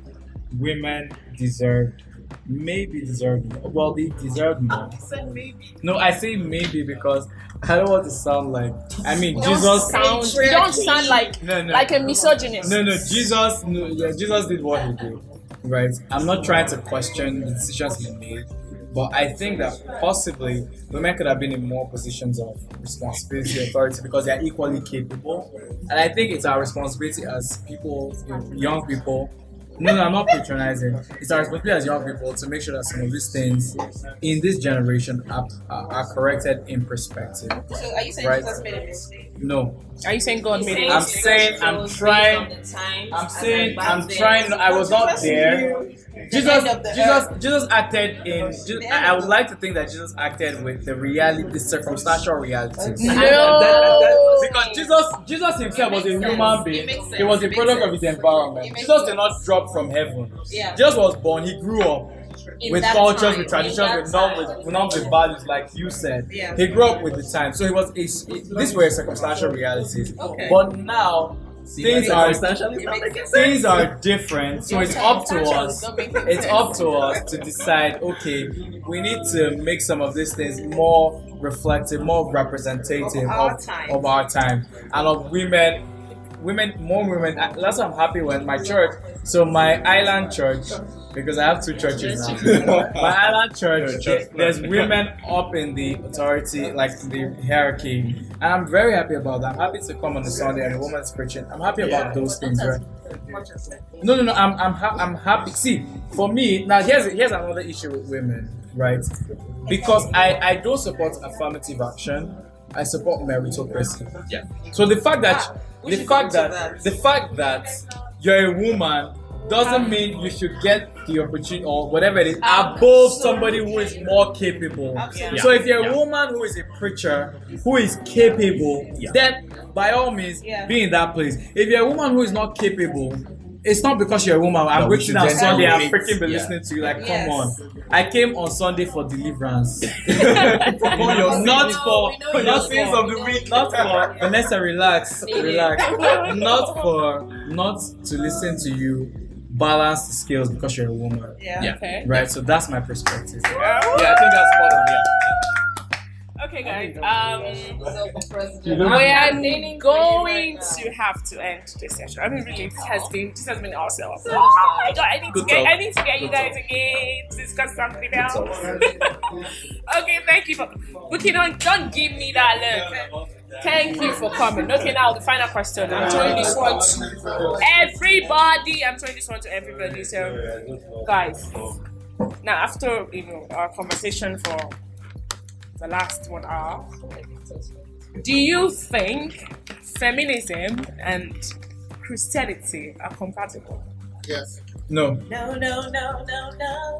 women deserved, maybe deserved. Well, they deserved more. I said maybe. No, I say maybe because I don't want to sound like. I mean, Don't Jesus. sound, you don't sound like No, no. like a misogynist. No, no, Jesus, no, yeah, Jesus did what he did, right? I'm not trying to question the decisions he made, but I think that possibly women could have been in more positions of responsibility, authority, because they are equally capable. And I think it's our responsibility as people, you know, young people. No, no, I'm not patronizing. It's our responsibility as young people to make sure that some of these things in this generation are, are, are corrected in perspective. So are you saying Right. Jesus made a mistake? No, Are you saying God made it? I'm saying I'm trying. I'm saying I'm trying. I was not there. Jesus, Jesus, Jesus acted in. Jesus, I I would like to think that Jesus acted with the reality, the circumstantial realities. No. And that- that- that- because Jesus, Jesus himself was a human being. It makes He was a sense. product It of makes his environment. It makes Jesus did sense. not drop from heaven. Yeah. Jesus was born. He grew up In with that cultures, time, with in traditions, that with not time. with, with not with values, like you said. Yeah. He grew up with the time, so he was. A, these were circumstantial realities. Okay. But now things are substantially things are different, so it's up to us. Don't make it It's sense. up to us to decide. Okay, we need to make some of these things more reflective, more representative Of our of, time. of our time and of women. Women, more women. That's what I'm happy with my church. So my island church, because I have two churches now. My island church, there- there's women up in the authority, like the hierarchy, and I'm very happy about that. I'm happy to come on the Sunday and the woman's preaching. I'm happy about those things, right? No, no, no. I'm, I'm, ha- I'm happy. See, for me, now here's here's another issue with women, right? Because I, I don't support affirmative action. I support meritocracy. Yeah. So the fact that Ah, we the should fact come to that, that. the fact that you're a woman doesn't mean you should get the opportunity or whatever it is above somebody who is more capable. Absolutely. So if you're Yeah. a woman who is a preacher who is capable, Yeah. then by all means Yeah. be in that place. If you're a woman who is not capable, it's not because you're a woman. I'm But we waiting should on Sunday and genuinely- freaking be yeah. listening to you. Like, Yes. come on. I came on Sunday for deliverance. your not sins. for We know your not sins for of the week. not for Vanessa. Relax, relax. Not for not to listen to you balance the scales because you're a woman. Yeah. Yeah. Okay. Right. So that's my perspective. Yeah, I think that's part of yeah. Okay, guys. Um, So for president. You don't- we are Campaigning for you going right now. to have to end this session. I mean, really, this has been this has been awesome. Oh my god, I need to Good get talk. I need to get you guys again to discuss something else. Okay, thank you for Bookie. Don't don't give me that look. Thank you for coming. Okay, now the final question. I'm throwing this one to everybody. I'm throwing this one to everybody. So, guys, now after you know our conversation for the last one hour, do you think feminism and Christianity are compatible? Yes. No. No, no, no, no, no.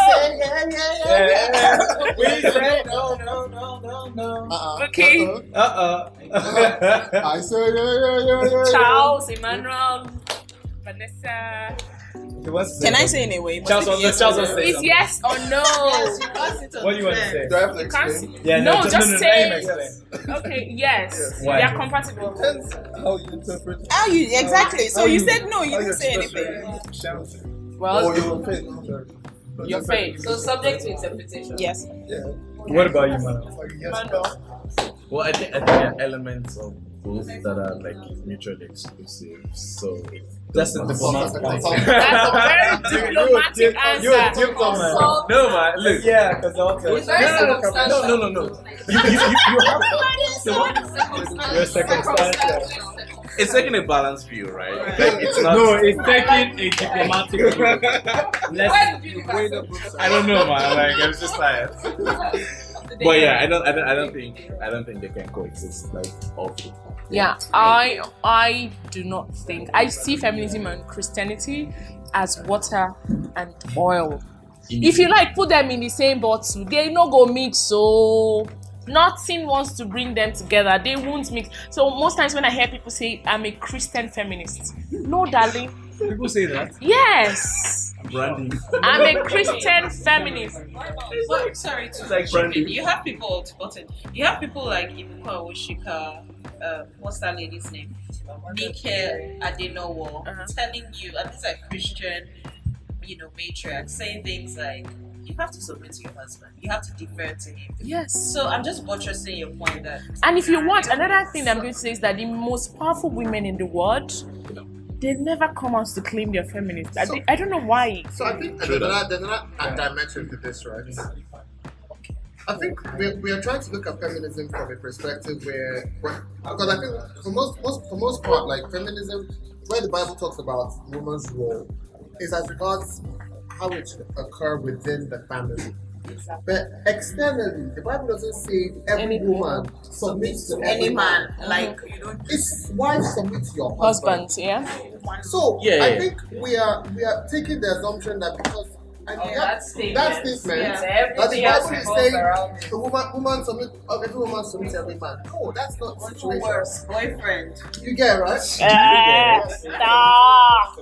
We said no, no, no, no, no. Uh-uh. Okay. Uh-uh. Uh I said yeah, yeah, yeah, yeah, yeah. Charles, Emmanuel, Vanessa. uh. Can I say in a way? Must Charles it be was yes Charles or was no? saying. It's yes or no? What do you want to say? Do I have to You can't explain? see- Yeah, no, just, just no, no, say. let him explain. Okay, yes. Why? They are compatible. Depends how you interpret. How you exactly? So How you you- said no. You how didn't say express anything. your emotions. Well, Or your faith. I'm sorry. But your that's faith. So subject to interpretation. Yes. like- Yeah. What about you, man? Like, yes, Mando. Well, I think I think there are elements of both that are like mutually exclusive. So it That's a doesn't- diplomatic That's answer. That's a very diplomatic You're a answer. diplomat. So- No, man. Look, yeah, because I want to. It's very No, no, no, circumstantial. no, no, no, no. You, you, you, you have You're circumstantial. it's taking a balanced view, right? Like it's not. No, it's taking a diplomatic view. Let's, Where did you Way pass? the books I don't know, man. Like I'm just tired. But yeah, I don't, I don't, I don't think, I don't think they can coexist like awful. Yeah, I I do not think I see feminism and Christianity as water and oil. If you like put them in the same bottle, they no go mix. So nothing wants to bring them together. They won't mix. So most times when I hear people say I'm a Christian feminist, no, darling. people say that. Yes. Branding. I'm a Christian feminist. Well, sorry to like chip in. branding. You have people, button. You have people like Ibuka Oshika, uh, what's that lady's name? Nike Adenowo, Uh-huh. telling you, and these are Christian, you know, matriarchs, saying things like, you have to submit to your husband. You have to defer to him. Yes. So I'm just buttressing your point that. And if you want, another thing I'm going to say is that the most powerful women in the world, they never come out to claim they're feminists. I, So- I don't know why. So I think True there's that. another, there's another dimension to this, right? I think we, we are trying to look at feminism from a perspective where, where because I think for most, most for most part, like feminism, where the Bible talks about woman's role, is as regards how it should occur within the family. But externally, the Bible doesn't say every Any woman submits to every Any man, like you don't. It's wife submit to your husband. Husbands, yeah? So Yeah, I yeah. think we are we are taking the assumption that because and Oh, that, that statement. that statement Yeah, that the everything else Bible is revolves saying around it. the woman woman submit uh, every woman submits to every man. No, that's not the What's situation. worse, boyfriend? You get it, right? Eh, stop.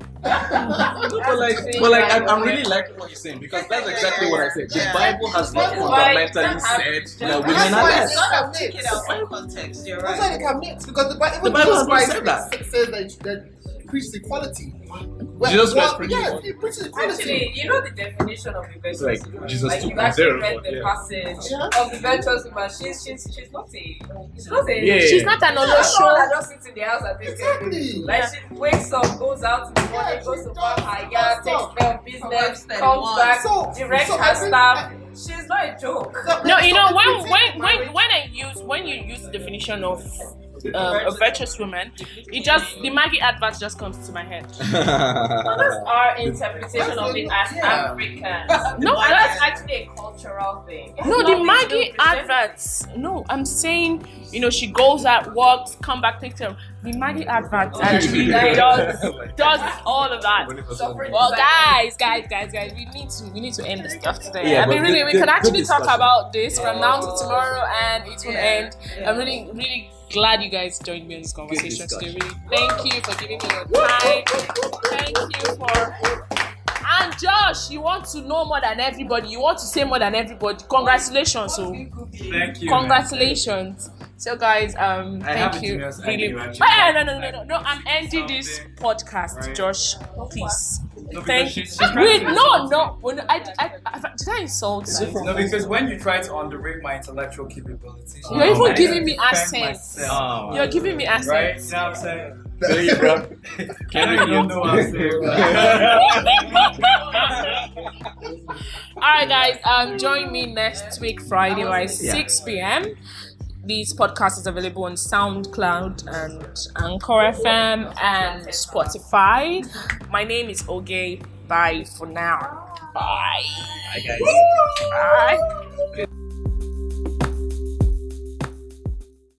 But like, but like, I, I'm really liking what you're saying because that's exactly what I said. The Yeah. Bible has not That's why fundamentally you said have- that women That's are why less. it's not a Take mix. it out of context, you're That's why right. they can mix because the, Bi- even The Bible Jesus has not Christ said that. says that, that preaches equality. Well, Jesus Christ well, preaches yeah, equality. he preaches equality. Actually, you know the definition of the virtuous like woman. Jesus like two you point actually oh, read the yeah. passage Yeah. of the virtuous woman. She's she's she's not a she's not a Yeah. She's not an she's not someone that olosho. just sits in the house and takes Exactly. everything. Like she wakes up, goes out in the morning, Yeah, goes she to does farm her stuff. yard, takes care of business, Step comes one. back, So- directs so her I think- staff. She's not a joke. No, you know, So when if we when take when marriage- when I use when you use the definition of um, a virtuous woman, it just the Maggie advert just comes to my head. That's our interpretation of it as Yeah. Africans. No, that's actually a cultural thing. It has No, the nothing to do Maggie with Christianity. adverts. No, I'm saying, you know, she goes out, works, come back, takes care of the Maggie adverts actually does does all of that. Suffering Well, is guys, guys, guys, guys, we need to we need to end the stuff today. Yeah, I mean, but really, good- we good- could actually good talk discussion. about this from now to tomorrow, and it will end. Yeah. I'm really, really glad you guys joined me in this conversation today. discussion. Really, thank you for giving me your time. Thank you for. And Josh, you want to know more than everybody. You want to say more than everybody. Congratulations, so Thank you. congratulations. So, guys, um, I have thank a you. genius Really, idea, actually. Ah, no, no, no, no, no. I'm ending this Something, podcast, right? Josh. Please. No, because Thank she- you. she's trying Wait, to no, insult no. me. When I, I, I, did I insult you? No, because when you try to underrate my intellectual capabilities, You're you even know, I giving me defend accents. myself, Oh, You're giving me right? accents. You know what I'm saying? There you go. Can you don't know what I'm saying? All right, guys. Um, join me next week, Friday, by six p.m. This podcast is available on SoundCloud and Anchor F M and Spotify. My name is Oge. Bye for now. Bye. Hi guys. Bye.